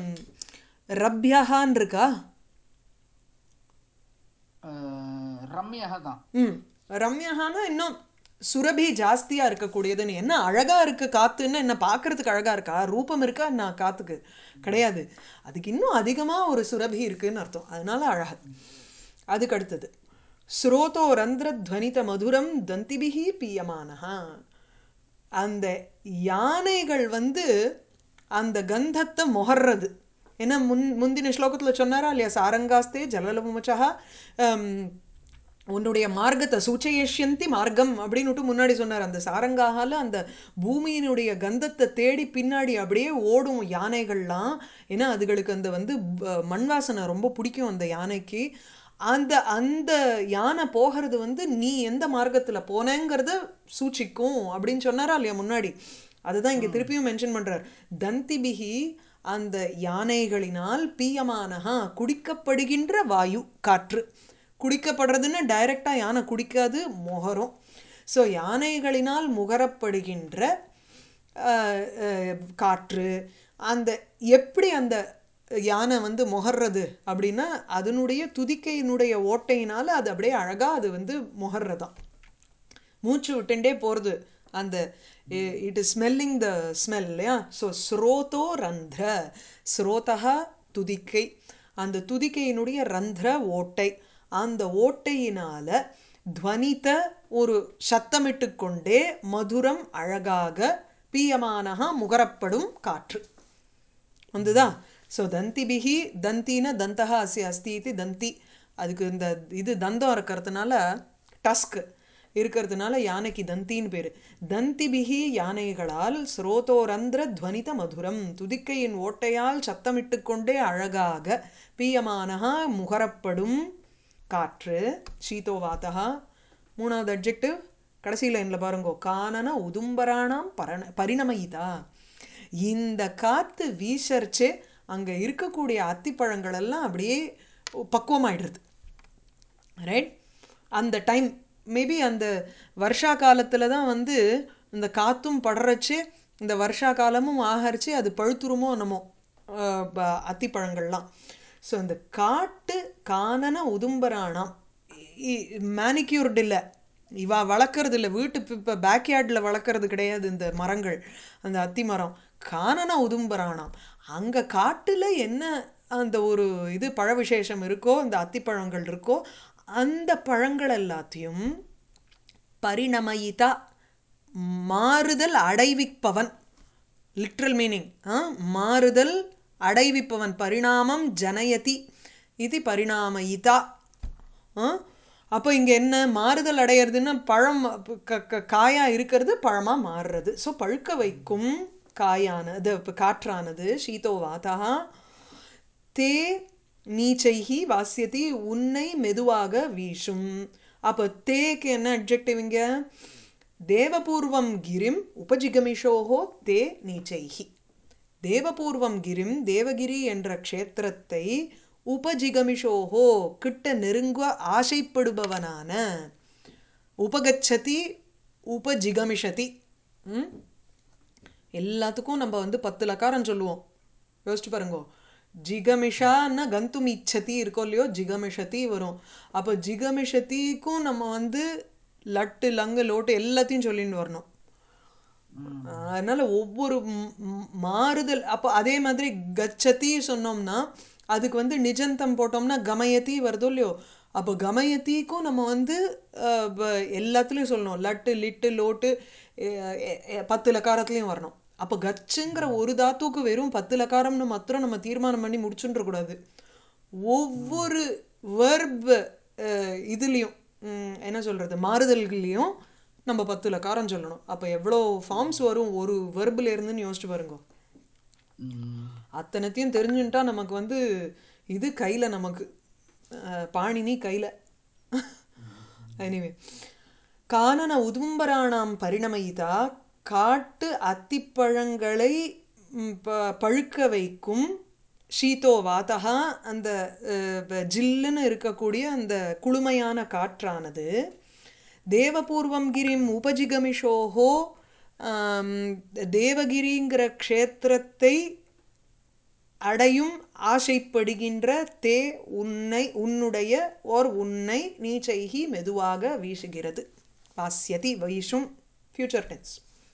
ரப்யஹான் இருக்கா? ரம்யா தான். ம் ரம்யஹானா இன்னும் சுரபி ஜாஸ்தியாக இருக்கக்கூடியதுன்னு. என்ன அழகாக இருக்குது காற்றுன்னு, என்ன பார்க்குறதுக்கு அழகாக இருக்கா? ரூபம் இருக்கா என்ன காற்றுக்கு? கிடையாது. அதுக்கு இன்னும் அதிகமாக ஒரு சுரபி இருக்குதுன்னு அர்த்தம். அதனால அழகு. அதுக்கு அடுத்தது ஸ்ரோதோ ரந்திர துவனித மதுரம் தந்திபிகி பீயமானஹா. அந்த யானைகள் வந்து அந்த கந்தத்தை முகர்றது. ஏன்னா முன் முந்தின ஸ்லோகத்தில் சொன்னாரா இல்லையா, சாரங்காஸ்தே ஜலலமுமச்சா உன்னுடைய மார்க்கத்தை சூச்சயஷ்யந்தி மார்க்கம் அப்படின்னுட்டு முன்னாடி சொன்னார். அந்த சாரங்காகால அந்த பூமியினுடைய கந்தத்தை தேடி பின்னாடி அப்படியே ஓடும் யானைகள்லாம். ஏன்னா அதுகளுக்கு அந்த வந்து மண் வாசனை ரொம்ப பிடிக்கும் அந்த யானைக்கு. அந்த அந்த யானை போகிறது வந்து நீ எந்த மார்க்கத்தில் போனேங்கிறத சூச்சிக்கும் அப்படின்னு சொன்னாரா இல்லையா முன்னாடி. அதுதான் இங்கே திருப்பியும் மென்ஷன் பண்ணுறார். தந்திபிகி, அந்த யானைகளினால், பீயமானஹா குடிக்கப்படுகின்ற வாயு காற்று. குடிக்கப்படுறதுன்னு டைரெக்டாக யானை குடிக்காது, முகரும். ஸோ யானைகளினால் முகரப்படுகின்ற காற்று. அந்த எப்படி அந்த யானை வந்து முகர்றது அப்படின்னா அதனுடைய துதிக்கையினுடைய ஓட்டையினால் அது அப்படியே அழகாக அது வந்து முகர்றதான். மூச்சு விட்டுண்டே போகிறது அந்த it is smelling the smell இல்லையா. ஸோ ஸ்ரோதோ ரந்திர, ஸ்ரோதா துதிக்கை, அந்த துதிக்கையினுடைய ரந்திர ஓட்டை, அந்த ஓட்டையினால் துவனித்த ஒரு சத்தமிட்டு கொண்டே மதுரம் அழகாக பீயமானஹா முகரப்படும் காற்று வந்துதா. ஸோ தந்திபிகி தந்தின தந்தஹா அஸ்ய அஸ்தி இது தந்தி. அதுக்கு இந்த இது தந்தம் இருக்கிறதுனால டஸ்க் இருக்கிறதுனால யானைக்கு தந்தின்னு பேர். தந்திபிகி யானைகளால் ஸ்ரோதோரந்திர துவனித மதுரம் துதிக்கையின் ஓட்டையால் சத்தமிட்டு கொண்டே அழகாக பீயமானஹா முகரப்படும் காற்று சீதோவாத்தா. மூணாவது அட்ஜெக்டிவ் கடைசி லைனில் பாருங்கோ கானன உதும்பராணாம் பரண பரிணமயிதா. இந்த காற்று வீசர்ச்சே அங்கே இருக்கக்கூடிய அத்திப்பழங்கள் எல்லாம் அப்படியே பக்குவமாயிடுறது. ரைட். அந்த டைம் மேபி அந்த வருஷா காலத்தில் தான் வந்து இந்த காற்றும் படுறச்சு இந்த வருஷா காலமும் ஆகரிச்சு அது பழுத்துருமோ என்னமோ அத்திப்பழங்கள்லாம். ஸோ இந்த காட்டு கானன உதும்பராணாம் மேனிக்யூர்டு இல்லை, இவா வளர்க்குறது இல்லை, வீட்டு இப்போ பேக்யார்டில் வளர்க்குறது கிடையாது இந்த மரங்கள், அந்த அத்தி மரம். கானன உதும்பராணாம் அங்கே காட்டில் என்ன அந்த ஒரு இது பழ விசேஷம் இருக்கோ, அந்த அத்திப்பழங்கள் இருக்கோ, அந்த பழங்கள் எல்லாத்தையும் பரிணமயிதா மாறுதல் அடைவிப்பவன். லிட்ரல் மீனிங் மாறுதல் அடைவிப்பவன். பரிணாமம் ஜனயதி இது பரிணாமயிதா. அப்போ இங்கே என்ன மாறுதல் அடையிறதுன்னா பழம் காயாக இருக்கிறது பழமாக மாறுறது. ஸோ பழுக்க வைக்கும் காயானது காற்றானது சீதோவாதா தே நீச்சைஹி வாசியதி உன்னை மெதுவாக வீசும். அப்போ தேக்கு என்ன அட்ஜெக்டிவ் இங்கே? தேவபூர்வம் கிரிம் உபஜிகமிஷோஹோ தே நீச்சைஹி. தேவபூர்வம் கிரிம் தேவகிரி என்ற க்ஷேத்திரத்தை உபஜிகமிஷோஹோ கிட்ட நெருங்க ஆசைப்படுபவனான உபகச்சதி உபஜிகமிஷதி. எல்லாத்துக்கும் நம்ம வந்து பத்து லக்காரம் சொல்லுவோம், யோசிச்சு பாருங்கோ. ஜிகமிஷான்னா கந்தும் இச்சதி இருக்கோ இல்லையோ, ஜிகமிஷதி வரும். அப்போ ஜிகமிஷதிக்கும் நம்ம வந்து லட்டு லங்கு லோட்டு எல்லாத்தையும் சொல்லிட்டு வரணும். அதனால் ஒவ்வொரு மாறுதல். அப்போ அதே மாதிரி கச்சதி சொன்னோம்னா அதுக்கு வந்து நிஜந்தம் போட்டோம்னா கமயத்தி வருதோ இல்லையோ. அப்போ கமயத்திக்கும் நம்ம வந்து எல்லாத்துலேயும் சொல்லணும், லட்டு லிட்டு லோட்டு பத்து லக்காரத்துலேயும் வரணும். அப்போ கச்சுங்கிற ஒரு தாத்துக்கு வெறும் பத்து லக்காரம்னு மாத்திரம் நம்ம தீர்மானம் பண்ணி முடிச்சுட்டுருக்கூடாது. ஒவ்வொரு வெர்ப் இதுலேயும் என்ன சொல்கிறது மாறுதல்கள்லேயும் நம்ம பத்து லக்காரம் சொல்லணும். அப்போ எவ்வளோ ஃபார்ம்ஸ் வரும் ஒரு வெர்பில் இருந்துன்னு யோசிச்சு பாருங்க. அத்தனைத்தையும் தெரிஞ்சுட்டா நமக்கு வந்து இது கையில், நமக்கு பாணினி கையில். எனிவே கானன உதும்பராணாம் பரிணமயிதா காட்டு அத்திப்பழங்களை பழுக்க வைக்கும் ஷீதோ வாதா அந்த ஜில்லுன்னு இருக்கக்கூடிய அந்த குளுமையான காற்றானது தேவபூர்வம் கிரிம் உபஜிகமிஷோஹோ தேவகிரிங்கிற க்ஷேத்திரத்தை அடையும் ஆசைப்படுகின்ற தே உன்னை உன்னுடைய ஓர் உன்னை நீச்சைகி மெதுவாக வீசுகிறது. பாஸ்யதி வீசும் ஃபியூச்சர் டென்ஸ்.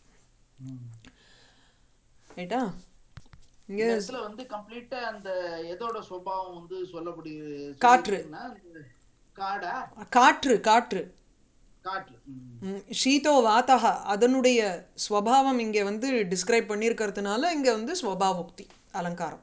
ரைட்டா? இந்த இடத்துல வந்து கம்ப்ளீட்டா அந்த எதோட சுபாவம் வந்து சொல்லப்படுகிறது? காற்று. காடா? காற்று காற்று காற்று. ஷீதோ வாத்தா அதனுடைய ஸ்வபாவம் இங்கே வந்து டிஸ்கிரைப் பண்ணியிருக்கிறதுனால இங்கே வந்து ஸ்வபாவோக்தி அலங்காரம்.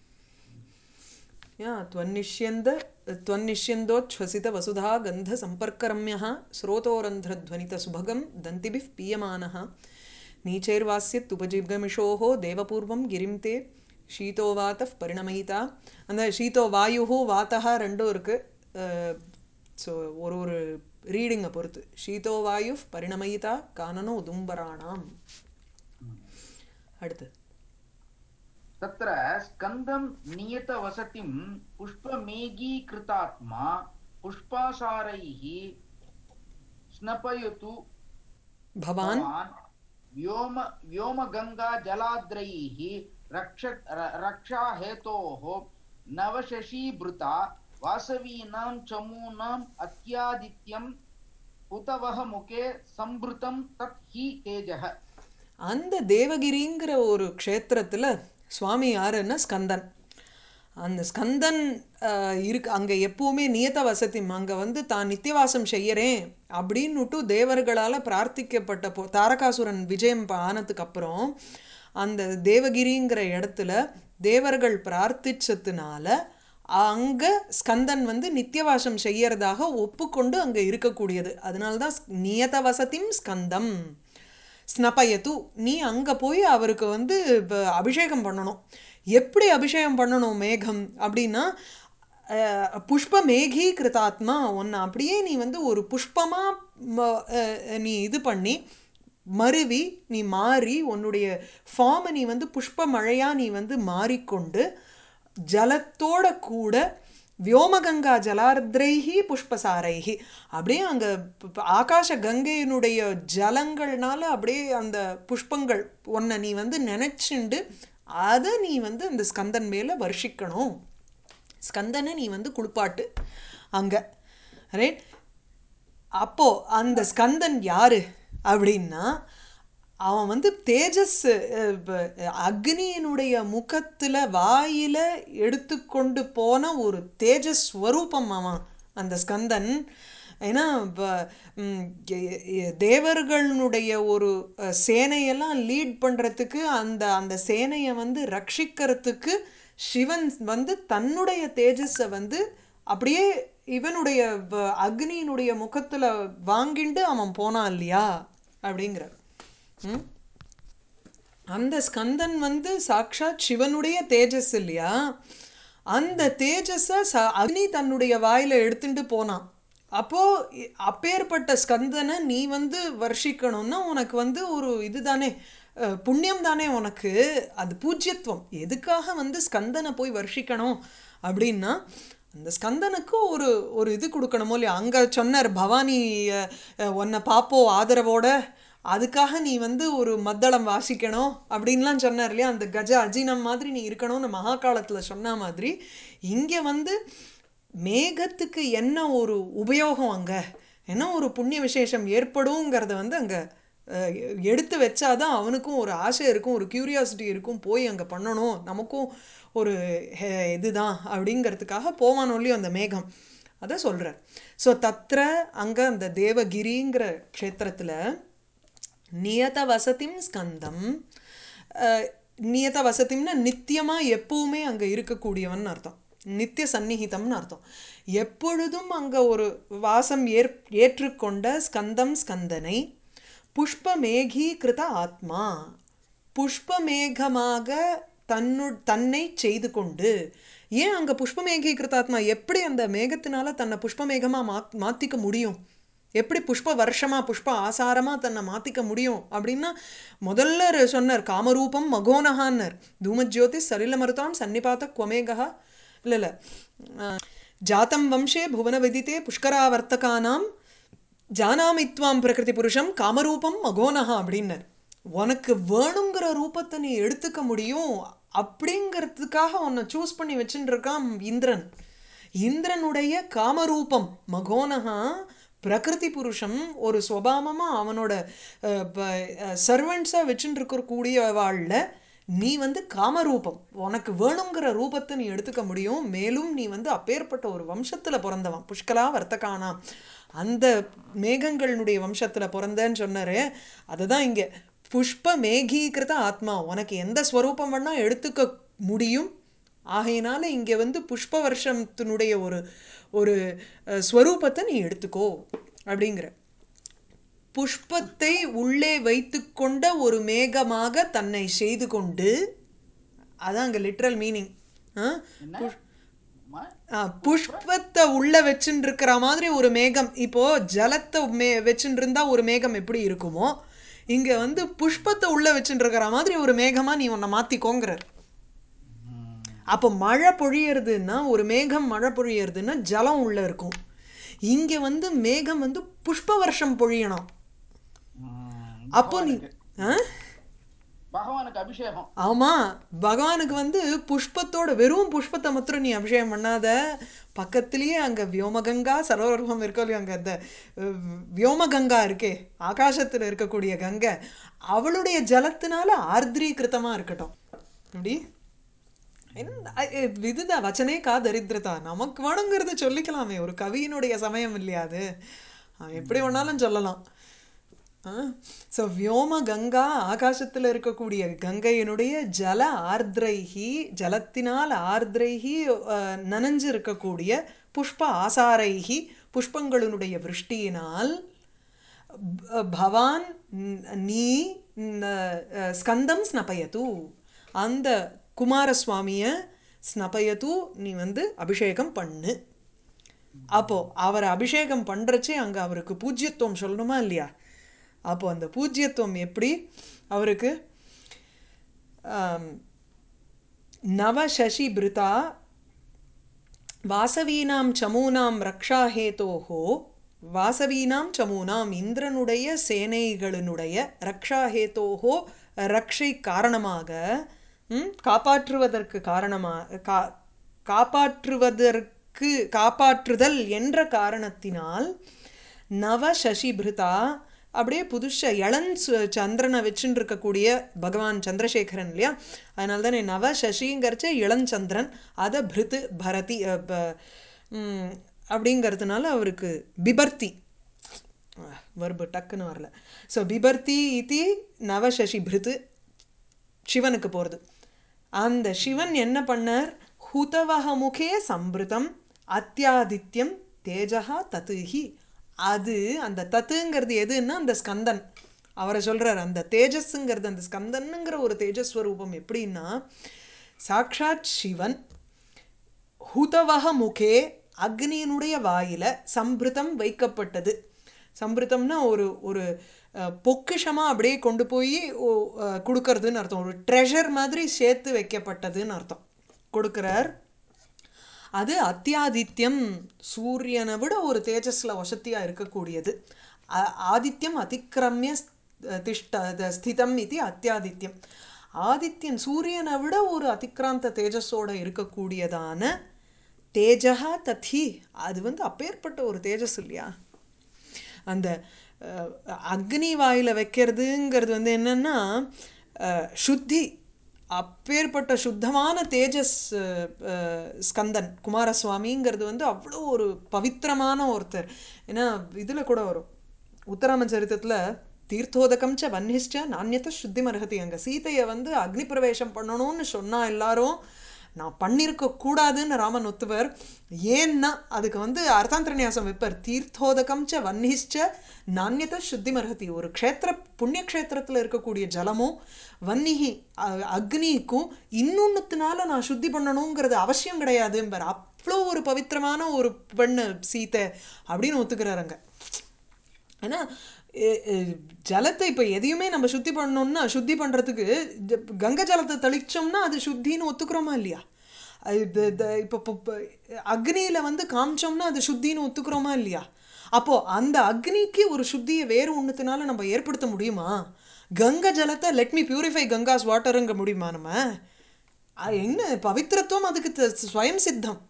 त्वन्निष्यन्द त्वन्निष्यन्दोच्छ्वसित वसुधा गन्ध सम्पर्करम्यः स्रोतोरन्ध्रध्वनितसुभगं दन्तिभिः पीयमानः नीचैर्वास्यत् उपजिगमिषोः देवपूर्वं गिरिं ते ஷீதோவாத்தஃப் பரிணமயிதா. அந்த ஷீதோ வாயு வாத்தா ரெண்டும் இருக்குது. ஸோ ஒரு ஒரு ரீடிங்கை பொறுத்து ஷீதோ வாயு பரிணமயிதா கானனோ உதும்பராணாம். அடுத்து तत्र स्कन्दं नियतवसतिं पुष्पमेघीकृतात्मा पुष्पासारैः स्नपयतु भवान् व्योम व्योमगङ्गाजलाद्रैः रक्ष रक्षाहेतोः नवशशीभृता वासवीनां चमूनाम् अत्यादित्यं पुतवः मुखे संभृतं तत् हि तेजः. அந்த தேவகிரிங்கிற ஒரு க்ஷேத்திரத்தில் சுவாமி யாருன்னா ஸ்கந்தன். அந்த ஸ்கந்தன் அஹ், இருக்கு அங்கே எப்பவுமே நியத வசதி அங்கே வந்து தான் நித்தியவாசம் செய்யறேன் அப்படின்னுட்டு தேவர்களால் பிரார்த்திக்கப்பட்ட போ தாரகாசுரன் விஜயம் ப- ஆனதுக்கு அப்புறம் அந்த தேவகிரிங்கிற இடத்துல தேவர்கள் பிரார்த்திச்சதுனால அங்க ஸ்கந்தன் வந்து நித்தியவாசம் செய்யறதாக ஒப்புக்கொண்டு அங்க இருக்கக்கூடியது. அதனால்தான் ஸ்- நியத வசதிம் ஸ்கந்தம் ஸ்னபயது. நீ அங்க போய் அவருக்கு வந்து இப்ப அபிஷேகம் பண்ணணும். எப்படி அபிஷேகம் பண்ணணும் மேகம் அப்படின்னா அஹ், புஷ்ப மேகி கிருதாத்மா உன்னை அப்படியே நீ வந்து ஒரு புஷ்பமா ம- அஹ், நீ இது பண்ணி மருவி நீ மாறி உன்னுடைய ஃபார்மை நீ வந்து புஷ்ப மழையா நீ வந்து மாறிக்கொண்டு ஜலத்தோட கூட வியோமகங்கா ஜலார்திரைஹி புஷ்பசாரைஹி அப்படியே அங்க ப- ப- ஆகாச கங்கையினுடைய ஜலங்கள்னால அப்படியே அந்த புஷ்பங்கள் உன்னை நீ வந்து நினைச்சுண்டு அதை நீ வந்து அந்த ஸ்கந்தன் மேல வர்ஷிக்கணும். ஸ்கந்தனை நீ வந்து குளிப்பாட்டு அங்க, ரைட்? அப்போ அந்த ஸ்கந்தன் யாரு அப்படின்னா அவன் வந்து தேஜஸ் அஹ், ப- அக்னியினுடைய முகத்துல வாயில எடுத்துக்கொண்டு போன ஒரு தேஜஸ் ஸ்வரூபம் அவன் அந்த ஸ்கந்தன். ஏன்னா ப- ம், எ- எ- தேவர்களுடைய ஒரு அஹ், சேனையெல்லாம் லீட் பண்றதுக்கு அந்த அந்த சேனையை வந்து ரட்சிக்கிறதுக்கு சிவன் வந்து தன்னுடைய தேஜஸை வந்து அப்படியே இவனுடைய வ- அக்னியினுடைய முகத்துல வாங்கிண்டு அவன் போனான் இல்லையா அப்படிங்கிற. ம்? அந்த ஸ்கந்தன் வந்து சாக்ஷாத் சிவனுடைய தேஜஸ் இல்லையா? அந்த தேஜஸை ச அக்னி தன்னுடைய வாயில எடுத்துட்டு போனான். அப்போ இ- அப்பேற்பட்ட ஸ்கந்தனை நீ வந்து வர்ஷிக்கணும்னா உனக்கு வந்து ஒரு இதுதானே, அஹ், புண்ணியம் தானே உனக்கு. அது பூஜ்யத்துவம். எதுக்காக வந்து ஸ்கந்தனை போய் வர்ஷிக்கணும் அப்படின்னா அந்த ஸ்கந்தனுக்கு ஒரு ஒரு இது கொடுக்கணுமோ இல்லையா? அங்க சொன்னார் பவானி அஹ், அஹ், உன்னை பாப்போ ஆதரவோட அதுக்காக நீ வந்து ஒரு மத்தளம் வாசிக்கணும் அப்படின்லாம் சொன்னார் இல்லையா? அந்த கஜ அஜினம் மாதிரி நீ இருக்கணும்னு மகாகாலத்தில் சொன்ன மாதிரி இங்கே வந்து மேகத்துக்கு என்ன ஒரு உபயோகம் அங்கே, என்ன ஒரு புண்ணிய விசேஷம் ஏற்படுங்கிறத வந்து அங்கே எடுத்து வச்சாதான் அவனுக்கும் ஒரு ஆசை இருக்கும், ஒரு கியூரியாசிட்டி இருக்கும், போய் அங்கே பண்ணணும் நமக்கும் ஒரு ஹே- இதுதான் அப்படிங்கிறதுக்காக போவானோ இல்லையோ அந்த மேகம். அதை சொல்கிறார். ஸோ தத்ர அங்கே அந்த தேவகிரிங்கிற க்ஷேத்திரத்தில் நியத வசதிம் ஸ்கந்தம். அஹ், நியத வசதிம்னா நித்தியமாக எப்பவுமே அங்கே இருக்கக்கூடியவன் அர்த்தம். நித்திய சந்நிஹிதம்னு அர்த்தம். எப்பொழுதும் அங்கே ஒரு வாசம் ஏற் ஏற்றுக்கொண்ட ஸ்கந்தம் ஸ்கந்தனை புஷ்பமேகீகிருத ஆத்மா புஷ்பமேகமாக தன்னு தன்னை செய்து கொண்டு. ஏன் அங்கே புஷ்பமேகீகிருத ஆத்மா எப்படி அந்த மேகத்தினால தன்னை புஷ்பமேகமாக மா மாற்றிக்க முடியும்? எப்படி புஷ்ப வருஷமா புஷ்ப ஆசாரமா தன்னை மாத்திக்க முடியும் அப்படின்னா முதல்ல ர- சொன்னார் காமரூபம் மகோனஹான்னர் தூமஜ்யோதி சலில மருதாம் சன்னிபாத குவமேகா. இல்லை இல்லை, ஜாத்தம் வம்சே புவன விதித்தே புஷ்கராவர்த்தகானாம் ஜானாமி த்வாம் பிரகிருதி புருஷம் காமரூபம் மகோனஹா அப்படின்னர். உனக்கு வேணுங்கிற ரூபத்தை நீ எடுத்துக்க முடியும் அப்படிங்கிறதுக்காக உன்னை சூஸ் பண்ணி வச்சுட்டு இருக்கான் இந்திரன். இந்திரனுடைய காமரூபம் மகோனஹா பிரகிருதி புருஷம் ஒரு சுபாவமாக அவனோட சர்வன்ஸாக வச்சுட்டு இருக்கக்கூடியவாழ்ல நீ வந்து காமரூபம், உனக்கு வேணுங்கிற ரூபத்தை நீ எடுத்துக்க முடியும். மேலும் நீ வந்து அப்பேற்பட்ட ஒரு வம்சத்தில் பிறந்தவன், புஷ்கலா வர்த்தகானா அந்த மேகங்களுடைய வம்சத்தில் பிறந்தேன்னு சொன்னாரு. அதுதான் இங்கே புஷ்ப மேகீகிருத ஆத்மா, உனக்கு எந்த ஸ்வரூபம் வேணா எடுத்துக்க முடியும். ஆகையினால இங்கே வந்து புஷ்ப வருஷத்தினுடைய ஒரு ஒரு அஹ், ஸ்வரூபத்தை நீ எடுத்துக்கோ அப்படிங்கிற. புஷ்பத்தை உள்ளே வைத்துக்கொண்ட ஒரு மேகமாக தன்னை செய்து கொண்டு, அதான் அங்கே லிட்ரல் மீனிங். என்ன அம்மா? புஷ்ப புஷ்பத்தை உள்ள வச்சுட்டு இருக்கிற மாதிரி ஒரு மேகம். இப்போ ஜலத்தை மே வச்சுட்டு இருந்தா ஒரு மேகம் எப்படி இருக்குமோ இங்க வந்து புஷ்பத்தை உள்ள வச்சுட்டு இருக்கிற மாதிரி ஒரு மேகமா நீ உன்னை மாத்திக்கோங்கிறார். ம், அப்போ மழை பொழியறதுன்னா ஒரு மேகம் மழை பொழியறதுன்னா ஜலம் உள்ள இருக்கும். இங்க வந்து மேகம் வந்து புஷ்ப வருஷம் பொழியணும். ம், அப்போ நீ பகவானுக்கு ஆ பகவானுக்கு அபிஷேகம். ஆமா, பகவானுக்கு வந்து புஷ்பத்தோட வெறும் புஷ்பத்தை மாத்திரம் நீ அபிஷேகம் பண்ணாத, பக்கத்திலேயே அங்க வியோமகங்கா சரோவரம் இருக்கோ இல்லையோ, அங்க அந்த அஹ், வியோமகங்கா இருக்கே ஆகாசத்துல இருக்கக்கூடிய கங்கை, அவளுடைய ஜலத்தினால ஆர்திரீகிருத்தமா இருக்கட்டும். அப்படி என்ன அ- எ- இதுதான் வச்சனே கா தரித்திரதா, நமக்கு வேணுங்கிறத சொல்லிக்கலாமே, ஒரு கவியினுடைய சமயம் இல்லையா அது, அவன் எப்படி வேணாலும் சொல்லலாம். ஸோ வியோம கங்கா, ஆகாசத்தில் இருக்கக்கூடிய கங்கையினுடைய ஜல ஆர்திரைஹி, ஜலத்தினால் ஆர்திரைஹி அஹ், நனைஞ்சு இருக்கக்கூடிய புஷ்ப ஆசாரைஹி, புஷ்பங்களினுடைய விருஷ்டியினால் ப- பவான் ந- நீ ந- அஹ், ஸ்கந்தம் ஸ்னபயது, அந்த குமாரசுவாமிய ஸ்னபயது, நீ வந்து அபிஷேகம் பண்ணு. அப்போ அவர் அபிஷேகம் பண்றச்சே அங்க அவருக்கு பூஜ்யத்துவம் சொல்லணுமா இல்லையா? அப்போ அந்த பூஜ்யத்துவம் எப்படி அவருக்கு ஆம், நவ சசி பிருதா வாசவீனாம் சமூனாம் ரக்ஷாஹேதோஹோ, வாசவீனாம் சமூனாம் இந்திரனுடைய சேனைகளினுடைய ரக்ஷாஹேதோஹோ, ரக்ஷை காரணமாக, ம், காப்பாற்றுவதற்கு காரணமாக, கா காப்பாற்றுவதற்கு காப்பாற்றுதல் என்ற காரணத்தினால் நவ சசிபிருதா, அப்படியே புதுசா இளம் சு- சந்திரனை வச்சுன்னு இருக்கக்கூடிய பகவான் சந்திரசேகரன் இல்லையா, அதனால தானே நவ சசிங்கிறச்ச இளஞ்சந்திரன், அதை பிருத்து பரதி அஹ், ப- ம், அப்படிங்கிறதுனால அவருக்கு பிபர்த்தி வர்பு டக்குன்னு வரல. ஸோ பிபர்த்தி இது நவசசி பிருத்து சிவனுக்கு போகிறது. அந்த சிவன் என்ன பண்ணார்? ஹுதவஹ முகே சம்பிருதம் அத்தியாதித்யம் தேஜஹா தத்துஹி. அது அந்த தத்துங்கிறது எதுன்னா அந்த ஸ்கந்தன், அவரை சொல்றார். அந்த தேஜஸ்ங்கிறது, அந்த ஸ்கந்தனுங்கிற ஒரு தேஜஸ்வரூபம் எப்படின்னா, சாக்ஷாத் சிவன் ஹுதவஹ முகே, அக்னியினுடைய வாயில சம்பிருதம் வைக்கப்பட்டது. சம்பிருதம்னா ஒரு ஒரு அஹ், பொக்கிஷமா அப்படியே கொண்டு போய் கொடுக்கறதுன்னு அர்த்தம். ஒரு ட்ரெஷர் மாதிரி சேர்த்து வைக்கப்பட்டதுன்னு அர்த்தம் கொடுக்கிறார். அது அத்தியாதித்யம், சூரியனை விட ஒரு தேஜஸ்ல வசத்தியா இருக்கக்கூடியது. அ- ஆதித்யம் அதிக்கிரமிய ஸ்த- திஷ்ட த- ஸ்திதம் இது அத்தியாதித்யம். ஆதித்யன் சூரியனை விட ஒரு அதிக்ராந்த தேஜஸோட இருக்கக்கூடியதான தேஜஹா தத்தி, அது வந்து அப்பேற்பட்ட ஒரு தேஜஸ் இல்லையா. அந்த அஹ், அக்னி வாயில வைக்கிறதுங்கிறது வந்து என்னன்னா அஹ், சுத்தி, அப்பேற்பட்ட சுத்தமான தேஜஸ். அஹ், அஹ், ஸ்கந்தன் குமாரசுவாமிங்கிறது வந்து அவ்வளோ ஒரு பவித்திரமான ஒருத்தர். ஏன்னா இதில் கூட வரும் உத்தராம சரித்திரத்தில், தீர்த்தோதகம் ச வன்னிஷ்ட நானியத்தை சுத்தி மருகதி, அங்கே சீதையை வந்து அக்னி பிரவேசம் பண்ணணும்னு சொன்னா எல்லாரும் நான் பண்ணியிருக்க கூடாதுன்னு ராமன் ஒத்துவர். ஏன்னா அதுக்கு வந்து அர்த்தாந்திரநியாசம் வைப்பார். தீர்த்தோதகம் ச வன்னிஷ்ட நானியத்தை சுத்தி மருகதி, ஒரு க்ஷேத்திர புண்ணிய க்ஷேத்திரத்தில் இருக்கக்கூடிய ஜலமும் வன்னிகி அ- அக்னிக்கும் இன்னொன்னுத்தினால நான் சுத்தி பண்ணணுங்கிறது அவசியம் கிடையாதும்பார். அவ்வளோ ஒரு பவித்திரமான ஒரு பெண்ணு சீதை அப்படின்னு ஒத்துக்கிறாருங்க. ஏன்னா எ- எ- ஜலத்தை இப்போ எதையுமே நம்ம சுத்தி பண்ணோம்னா, சுத்தி பண்ணுறதுக்கு கங்கை ஜலத்தை தெளிச்சோம்னா அது சுத்தின்னு ஒத்துக்கிறோமா இல்லையா? அது இது- இது இப்போ இப்போ- இப்போ அக்னியில் வந்து காமிச்சோம்னா அது சுத்தின்னு ஒத்துக்கிறோமா இல்லையா? அப்போது அந்த அக்னிக்கு ஒரு சுத்தியை வேறு ஒன்றுத்தினால நம்ம ஏற்படுத்த முடியுமா? கங்கை ஜலத்தை லெட் மீ பியூரிஃபை கங்காஸ் வாட்டருங்க முடியுமா நம்ம? அது என்ன பவித்திரத்துவம் அதுக்கு த- ஸ்வயம் சித்தம்.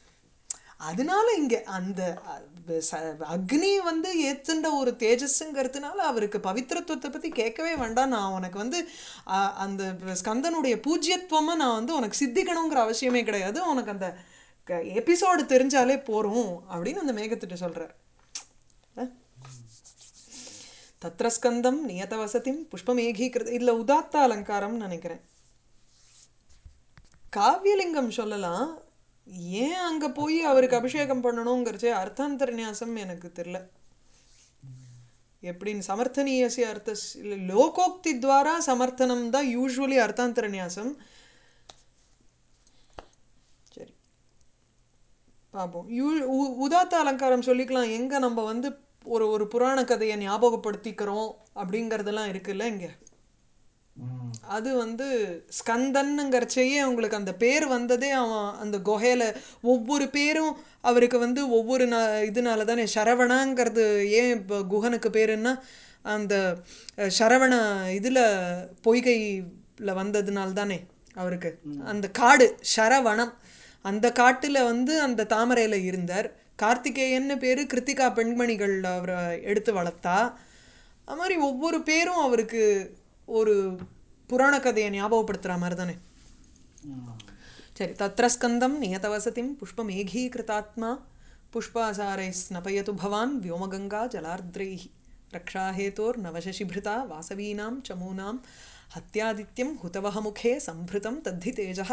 அதனால இங்க அந்த அ, ச- அக்னி வந்து ஏத்துண்ட ஒரு தேஜஸ்ங்கிறதுனால அவருக்கு பவித்திரத்துவத்தை பத்தி கேட்கவே வேண்டாம். நான் உனக்கு வந்து அ, அந்த ஸ்கந்தனுடைய பூஜ்யத்துவமா நான் வந்து உனக்கு சித்திக்கணுங்கிற அவசியமே கிடையாது, உனக்கு அந்த எபிசோடு தெரிஞ்சாலே போறோம் அப்படின்னு அந்த மேகத்திட்ட சொல்றார். அஹ், தத்ர ஸ்கந்தம் நியத வசதிம் புஷ்பமேகீகிருத, இதுல உதாத்த அலங்காரம்னு நினைக்கிறேன். காவியலிங்கம் சொல்லலாம். ஏன் அங்க போய் அவருக்கு அபிஷேகம் பண்ணணுங்கிறச்சே அர்த்தாந்தரநியாசம் எனக்கு தெரியல எப்படின்னு. சமர்த்தனீயசிய அர்த்த லோகோக்தி துவாரா சமர்த்தனம் தான் யூஸ்வலி அர்த்தாந்தரநியாசம். சரி பார்ப்போம். யூ உ- உதாத்த அலங்காரம் சொல்லிக்கலாம். எங்க நம்ம வந்து ஒரு ஒரு புராண கதையை ஞாபகப்படுத்திக்கிறோம் அப்படிங்கிறதெல்லாம் இருக்குல்ல இங்க. ம். அது வந்து ஸ்கந்தன்னுங்கிறச்சையே உங்களுக்கு அந்த பேர் வந்ததே அவன் அந்த குகையில ஒவ்வொரு பேரும் அவருக்கு வந்து ஒவ்வொரு ந இதனால தானே சரவணாங்கிறது. ஏன் இப்போ குஹனுக்கு பேருன்னா அந்த அஹ், சரவண இதில் பொய்கையில் வந்ததுனால தானே அவருக்கு ம். அந்த காடு சரவணம். அந்த காட்டில் வந்து அந்த தாமரையில் இருந்தார். கார்த்திகேயன்னு பேர் கிருத்திகா பெண்மணிகள் அவரை எடுத்து வளர்த்தா. அது மாதிரி ஒவ்வொரு பேரும் அவருக்கு ஒரு புராண கதையை ஞாபகப்படுத்துகிற மாதிரி தானே. ம். சரி. தத்ர ஸ்கந்தம் நியதவசதிம் புஷ்பமேகீகிருதாத்மா புஷ்பாசாரைः ஸ்நபயது பவான் व्योमगङ्गा जलार्द्रैः रक्षाहेतोर्नवशशिभृता वासवीनां चमूनां हत्यादित्यं हुतवहमुखे संभृतं तद्धि तेजः.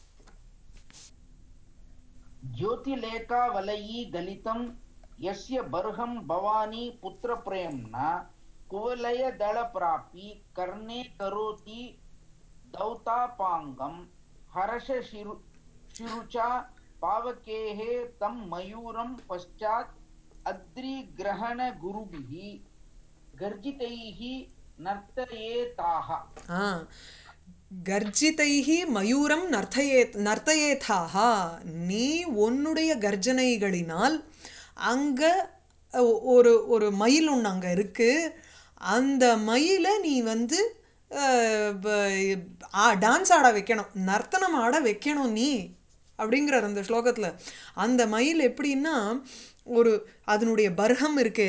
ज्योतिलेखा वलयी गलितं यस्य बर्हं भवानी पुत्रप्रेम्णा कुवलयदलप्रापी कर्णे करोति दौतापाङ्गं हर्षशिरु शिरुचा पावकेः तं मयूरं पश्चात् अद्रिग्रहणगुरुभिः गर्जितैः नर्तयेताः. ஆ கர்ஜிதைஹி மயூரம் நர்த்தயேத் நர்த்தயேதாஹா. நீ உன்னுடைய கர்ஜனைகளினால் அங்கே ஒரு ஒரு மயில் ஒன்று அங்கே இருக்குது. அந்த மயிலை நீ வந்து டான்ஸ் ஆட வைக்கணும், நர்த்தனம் ஆட வைக்கணும் நீ அப்படிங்கிறார் அந்த ஸ்லோகத்தில். அந்த மயில் எப்படின்னா ஒரு அதனுடைய பர்ஹம் இருக்கே.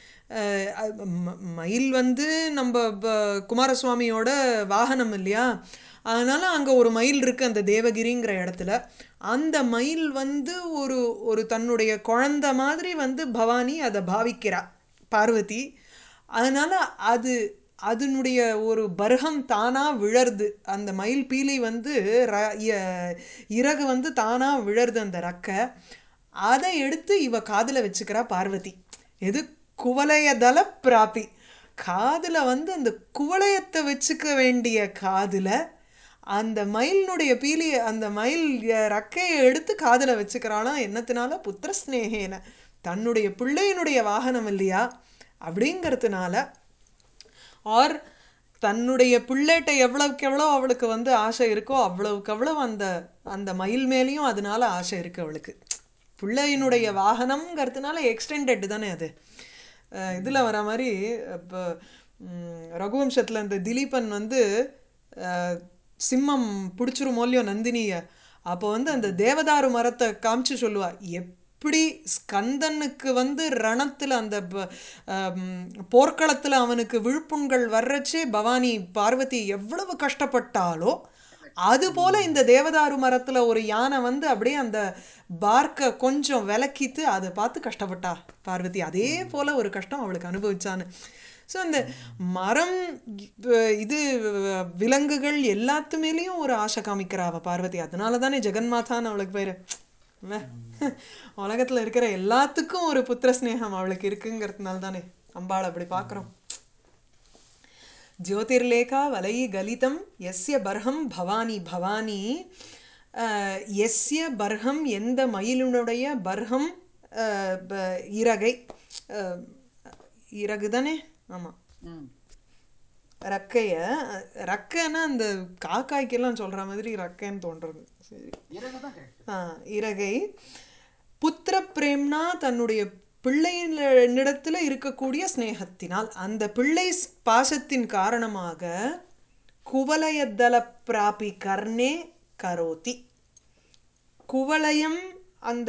மயில் வந்து நம்ம குமாரசுவாமியோட வாகனம் இல்லையா, அதனால் அங்கே ஒரு மயில் இருக்குது அந்த தேவகிரிங்கிற இடத்துல. அந்த மயில் வந்து ஒரு ஒரு தன்னுடைய குழந்த மாதிரி வந்து பவானி அதை பாவிக்கிறா பார்வதி. அதனால் அது அதனுடைய ஒரு பர்ஹம் தானாக விழருது. அந்த மயில் பீலி வந்து ர இறகு வந்து தானாக விழருது அந்த ரக்கை. அதை எடுத்து இவ காதில் வச்சுக்கிறா பார்வதி. எது குவலயதல பிராப்பி, காதில் வந்து அந்த குவளையத்தை வச்சுக்க வேண்டிய காதில் அந்த மயிலினுடைய பீலி அந்த மயில் ரக்கையை எடுத்து காதில் வச்சுக்கிறாளாம். என்னத்தினால? புத்திர ஸ்நேகேன, தன்னுடைய பிள்ளையினுடைய வாகனம் இல்லையா அப்படிங்கிறதுனால. ஆர் தன்னுடைய பிள்ளைகிட்ட எவ்வளவுக்கு எவ்வளோ அவளுக்கு வந்து ஆசை இருக்கோ அவ்வளவுக்கு அவ்வளோ அந்த அந்த மயில் மேலேயும் அதனால ஆசை இருக்குது அவளுக்கு. பிள்ளையினுடைய வாகனம்ங்கிறதுனால எக்ஸ்டெண்டட் தானே அது. இதில் வர மாதிரி இப்போ ரகுவம்சத்தில் இந்த திலீபன் வந்து சிம்மம் பிடிச்சிரும் மோல்லியோ நந்தினியை. அப்போ வந்து அந்த தேவதாரு மரத்தை காமிச்சு சொல்லுவா, எப்படி ஸ்கந்தனுக்கு வந்து ரணத்தில் அந்த போர்க்களத்தில் அவனுக்கு விழுப்புண்கள் வர்றச்சே பவானி பார்வதி எவ்வளவு கஷ்டப்பட்டாலோ அதுபோல் இந்த தேவதாரு மரத்தில் ஒரு யானை வந்து அப்படியே அந்த பார்க்கை கொஞ்சம் விலக்கித்து அதை பார்த்து கஷ்டப்பட்டா பார்வதி. அதே போல் ஒரு கஷ்டம் அவளுக்கு அனுபவிச்சான்னு. ஸோ அந்த மரம் இது விலங்குகள் எல்லாத்து மேலேயும் ஒரு ஆசை காமிக்கிறா அவள் பார்வதி. அதனால தானே ஜெகன்மாதான்னு அவளுக்கு பேர். உலகத்தில் இருக்கிற எல்லாத்துக்கும் ஒரு புத்திர ஸ்நேகம் அவளுக்கு இருக்குங்கிறதுனால தானே அம்பாள் அப்படி பார்க்குறோம். ஜோதிர்லேகா வலை கலிதம் எஸ்ய பர்ஹம் பவானி பவானி எஸ்ய பர்ஹம் எந்த மயிலினுடைய பர்ஹம் இறகை இறகு தானே. ஆமாம், ரக்கைய ரக்கைன்னா அந்த காக்காய்க்கெல்லாம் சொல்கிற மாதிரி ரக்கைன்னு தோன்றது. சரி, ஆ இறகை புத்திர பிரேம்னா தன்னுடைய பிள்ளையினிடத்தில் இருக்கக்கூடிய ஸ்நேகத்தினால் அந்த பிள்ளை பாசத்தின் காரணமாக குவலயதல பிராபி கர்ணே கரோதி. குவலயம் அந்த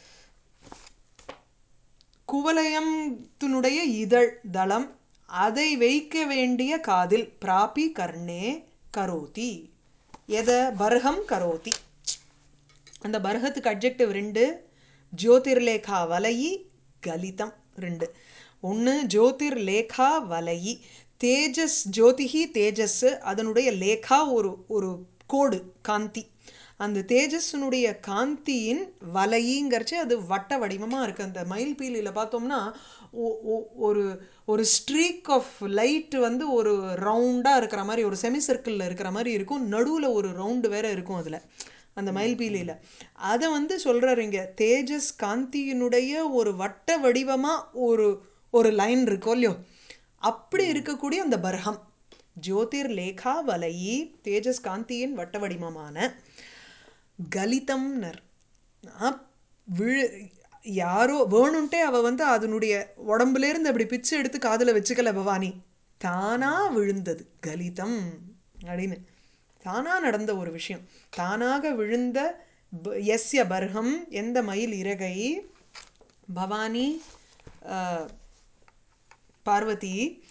குவலயத்தினுடைய இதழ் தளம் அதை வைக்க வேண்டிய காதில் பிராபி கர்ணே கரோதி. எதை? பர்ஹம் கரோதி. அந்த பர்ஹத்துக்கு அட்ஜெக்டிவ் ரெண்டு, ஜோதிர்லேகா வலையி கலிதம் ரெண்டு. ஒன்று ஜோதிர்லேகா வலையி, தேஜஸ் ஜோதிஹி தேஜஸ், அதனுடைய லேகா ஒரு ஒரு கோடு காந்தி. அந்த தேஜஸ்னுடைய காந்தியின் வலையிங்கிறச்சு அது வட்ட வடிவமாக இருக்குது. அந்த மயில் பீலியில் பார்த்தோம்னா ஒரு ஒரு ஸ்ட்ரீக் ஆஃப் லைட் வந்து ஒரு ரவுண்டாக இருக்கிற மாதிரி, ஒரு செமி சர்க்கிளில் இருக்கிற மாதிரி இருக்கும். நடுவில் ஒரு ரவுண்டு வேறு இருக்கும் அதில் அந்த மயில் பீலியில். அதை வந்து சொல்கிறார் இங்கே, தேஜஸ் காந்தியினுடைய ஒரு வட்ட வடிவமாக ஒரு ஒரு லைன் இருக்கோ இல்லையோ, அப்படி இருக்கக்கூடிய அந்த பர்ஹம் ஜோதிர் லேகா வலையி, தேஜஸ் காந்தியின் வட்ட வடிவமான கலிதம் நர் விழு யாரோ வேணுன்ட்டே அவள் வந்து அதனுடைய உடம்புலேருந்து அப்படி பிச்சு எடுத்து காதில் வச்சுக்கல பவானி, தானாக விழுந்தது கலிதம் அப்படின்னு. தானாக நடந்த ஒரு விஷயம், தானாக விழுந்த எஸ்ய பர்ஹம் எந்த மயில் இறகை பவானி பார்வதி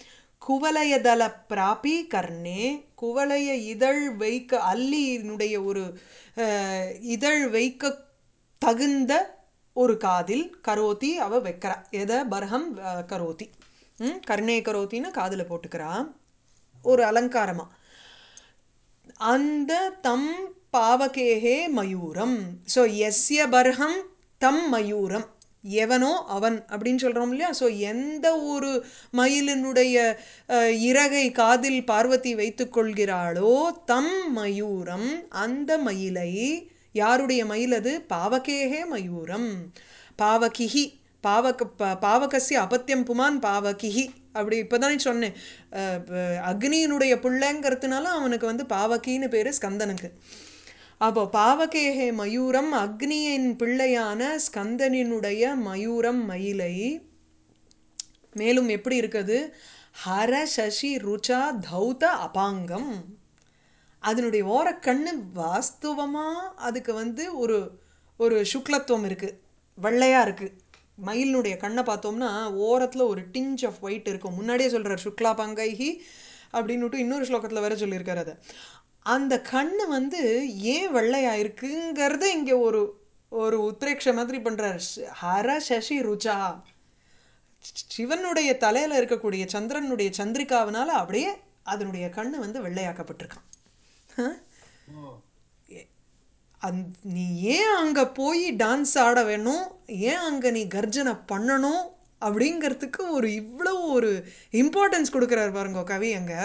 குவலயதல பிராபி கர்ணே குவலய இதழ் வைக்க அல்லியினுடைய ஒரு அஹ், இதழ் வைக்க தகுந்த ஒரு காதில் கரோதி அவ வைக்கிறா எதை பர்ஹம் அஹ், கரோதி ம் கர்ணே கரோத்தின்னு காதில் போட்டுக்கிறா ஒரு அலங்காரமா அந்த தம் பாவகேஹே மயூரம் ஸோ எஸ்ய பர்ஹம் தம் மயூரம் எவனோ அவன் அப்படின்னு சொல்கிறோம் இல்லையா ஸோ எந்த ஒரு மயிலினுடைய அஹ், இறகை காதில் பார்வதி வைத்துக் கொள்கிறாளோ தம் மயூரம் அந்த மயிலை யாருடைய மயில் அது பாவகேஹே மயூரம் பாவகிஹி பாவக ப- பாவகஸ்ய அபத்தியம் புமான் பாவகிஹி அப்படி இப்போதானே சொன்னேன் அஹ், ப- அக்னியினுடைய பிள்ளைங்கிறதுனால அவனுக்கு வந்து பாவகின்னு பேர் ஸ்கந்தனுக்கு அப்போ பாவகேஹே மயூரம் அக்னியின் பிள்ளையான ஸ்கந்தனினுடைய மயூரம் மயிலை மேலும் எப்படி இருக்குது ஹர சசி ருச்சா தௌத அபாங்கம் அதனுடைய ஓரக்கண்ணு வாஸ்தவமாக அதுக்கு வந்து ஒரு ஒரு சுக்லத்துவம் இருக்குது வெள்ளையாக இருக்குது மயிலினுடைய கண்ணை பார்த்தோம்னா ஓரத்தில் ஒரு டிஞ்ச் ஆஃப் ஒயிட் இருக்கும் முன்னாடியே சொல்கிறார் சுக்லா பங்கைஹி அப்படின்னுட்டு இன்னொரு ஸ்லோகத்தில் வேற சொல்லியிருக்காரு அதை அந்த கண்ணு வந்து ஏன் வெள்ளையாக இருக்குங்கிறத இங்கே ஒரு ஒரு உத்ரேக்ஷ மாதிரி பண்ணுறார் ஹர சசி ருச்சா சிவனுடைய தலையில் இருக்கக்கூடிய சந்திரனுடைய சந்திரிகாவினால அப்படியே அதனுடைய கண்ணு வந்து வெள்ளையாக்கப்பட்டிருக்கான் ஓ அந் நீ ஏன் அங்கே போய் டான்ஸ் ஆட வேணும் ஏன் அங்கே நீ கர்ஜனை பண்ணணும் அப்படிங்கிறதுக்கு ஒரு இவ்வளோ ஒரு இம்பார்ட்டன்ஸ் கொடுக்குறாரு பாருங்க கவி அங்கே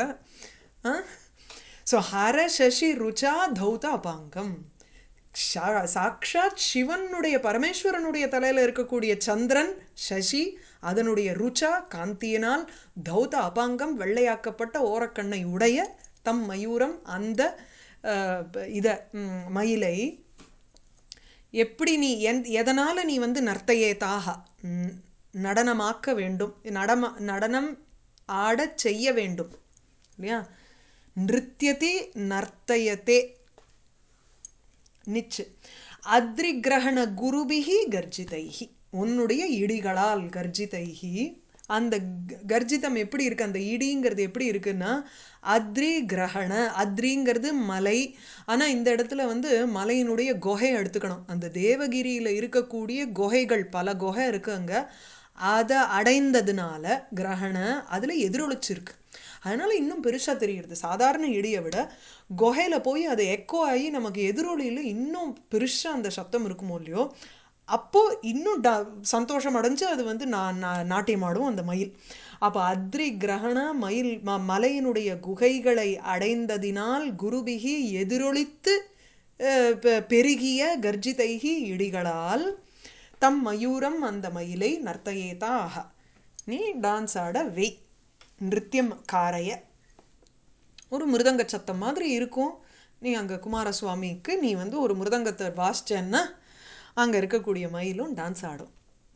ஸோ ஹர சசி ருச்சா தௌத அபாங்கம் சா- சாக்ஷாத் சிவனுடைய பரமேஸ்வரனுடைய தலையில் இருக்கக்கூடிய சந்திரன் சசி அதனுடைய ருச்சா காந்தியினால் தௌத அபாங்கம் வெள்ளையாக்கப்பட்ட ஓரக்கண்ணை உடைய தம் மயூரம் அந்த அஹ், இத ம், மயிலை எப்படி நீ எந் எதனால் நீ வந்து நர்த்தையே தாகா ம், நடனமாக்க வேண்டும் நடம நடனம் ஆடச் செய்ய வேண்டும் இல்லையா நிருத்தியதி நர்த்தயத்தே நிச்சு அத்ரிகிரகண குருபிகி கர்ஜிதைஹி உன்னுடைய இடிகளால் கர்ஜிதைஹி அந்த க- கர்ஜிதம் எப்படி இருக்கு அந்த இடிங்கிறது எப்படி இருக்குன்னா அத்ரி கிரகண அத்ரிங்கிறது மலை ஆனால் இந்த இடத்துல வந்து மலையினுடைய குகை எடுத்துக்கணும் அந்த தேவகிரியில் இருக்கக்கூடிய குகைகள் பல குகை இருக்கு அங்கே அதை அடைந்ததுனால கிரகண அதில் எதிரொலிச்சிருக்கு அதனால இன்னும் பெருசாக தெரியுது சாதாரண இடியை விட குகையில் போய் அது எக்கோ ஆகி நமக்கு எதிரொலியில் இன்னும் பெருசாக அந்த சத்தம் இருக்குமோ இல்லையோ அப்போது இன்னும் ட சந்தோஷம் அடைஞ்சு அது வந்து நான் நாட்டியம் ஆடும் அந்த மயில் அப்போ அத்ரி கிரகண மயில் ம மலையினுடைய குகைகளை அடைந்ததினால் குருபிகி எதிரொலித்து அஹ், பெ- பெருகிய கர்ஜிதைகி இடிகளால் தம் மயூரம் அந்த மயிலை நர்த்தயேதா ஆஹா நீ டான்ஸ் ஆட வெய் நிருத்தியம் காரைய ஒரு மிருதங்க சத்தம் மாதிரி இருக்கும் நீ அங்கே குமாரசுவாமிக்கு நீ வந்து ஒரு மிருதங்கத்தை வாசிச்சேன்னா அங்கே இருக்கக்கூடிய மயிலும் டான்ஸ் ஆடும்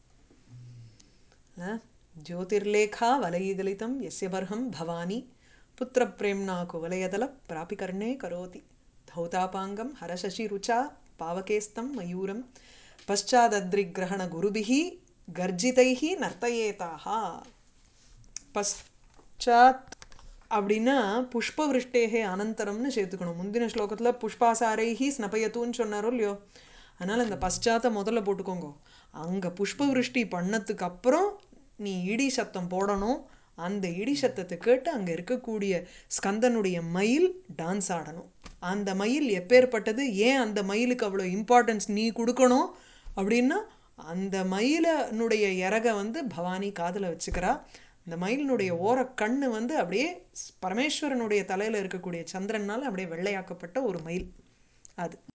அஹ், ஜோதிர்லேகா வலயிதலிதம் எஸ்ய பர்ஹம் பவானி புத்திர பிரேம்னா குவலயதல பிராபிகர்ணே கரோதி தௌதாபாங்கம் ஹரசசி ருச்சா பாவகேஸ்தம் மயூரம் பశ్చాదద్రిగ్రహణ குருபிஹி கர்ஜிதைஹி நர்த்தயேதாஹா பశ్చాத் அப்படின்னா புஷ்பவிருஷ்டேகே அனந்தரம்னு சேர்த்துக்கணும் முந்தின ஸ்லோகத்தில் புஷ்பாசாரைஹி ஸ்னபயத்துன்னு சொன்னாரோ இல்லையோ அதனால் இந்த பశ్చాத்த முதல்ல போட்டுக்கோங்க அங்கே புஷ்பவிருஷ்டி பண்ணதுக்கு அப்புறம் நீ இடி சத்தம் போடணும் அந்த இடி சத்தத்தை கேட்டு அங்கே இருக்கக்கூடிய ஸ்கந்தனுடைய மயில் டான்ஸ் ஆடணும் அந்த மயில் எப்பேற்பட்டது ஏன் அந்த மயிலுக்கு அவ்வளோ இம்பார்ட்டன்ஸ் நீ கொடுக்கணும் அப்படின்னா அந்த மயிலனுடைய இறக வந்து பவானி காதில் வச்சுக்கிறா அந்த மயிலினுடைய ஓர கண்ணு வந்து அப்படியே பரமேஸ்வரனுடைய தலையில் இருக்கக்கூடிய சந்திரனால் அப்படியே வெள்ளையாக்கப்பட்ட ஒரு மயில் அது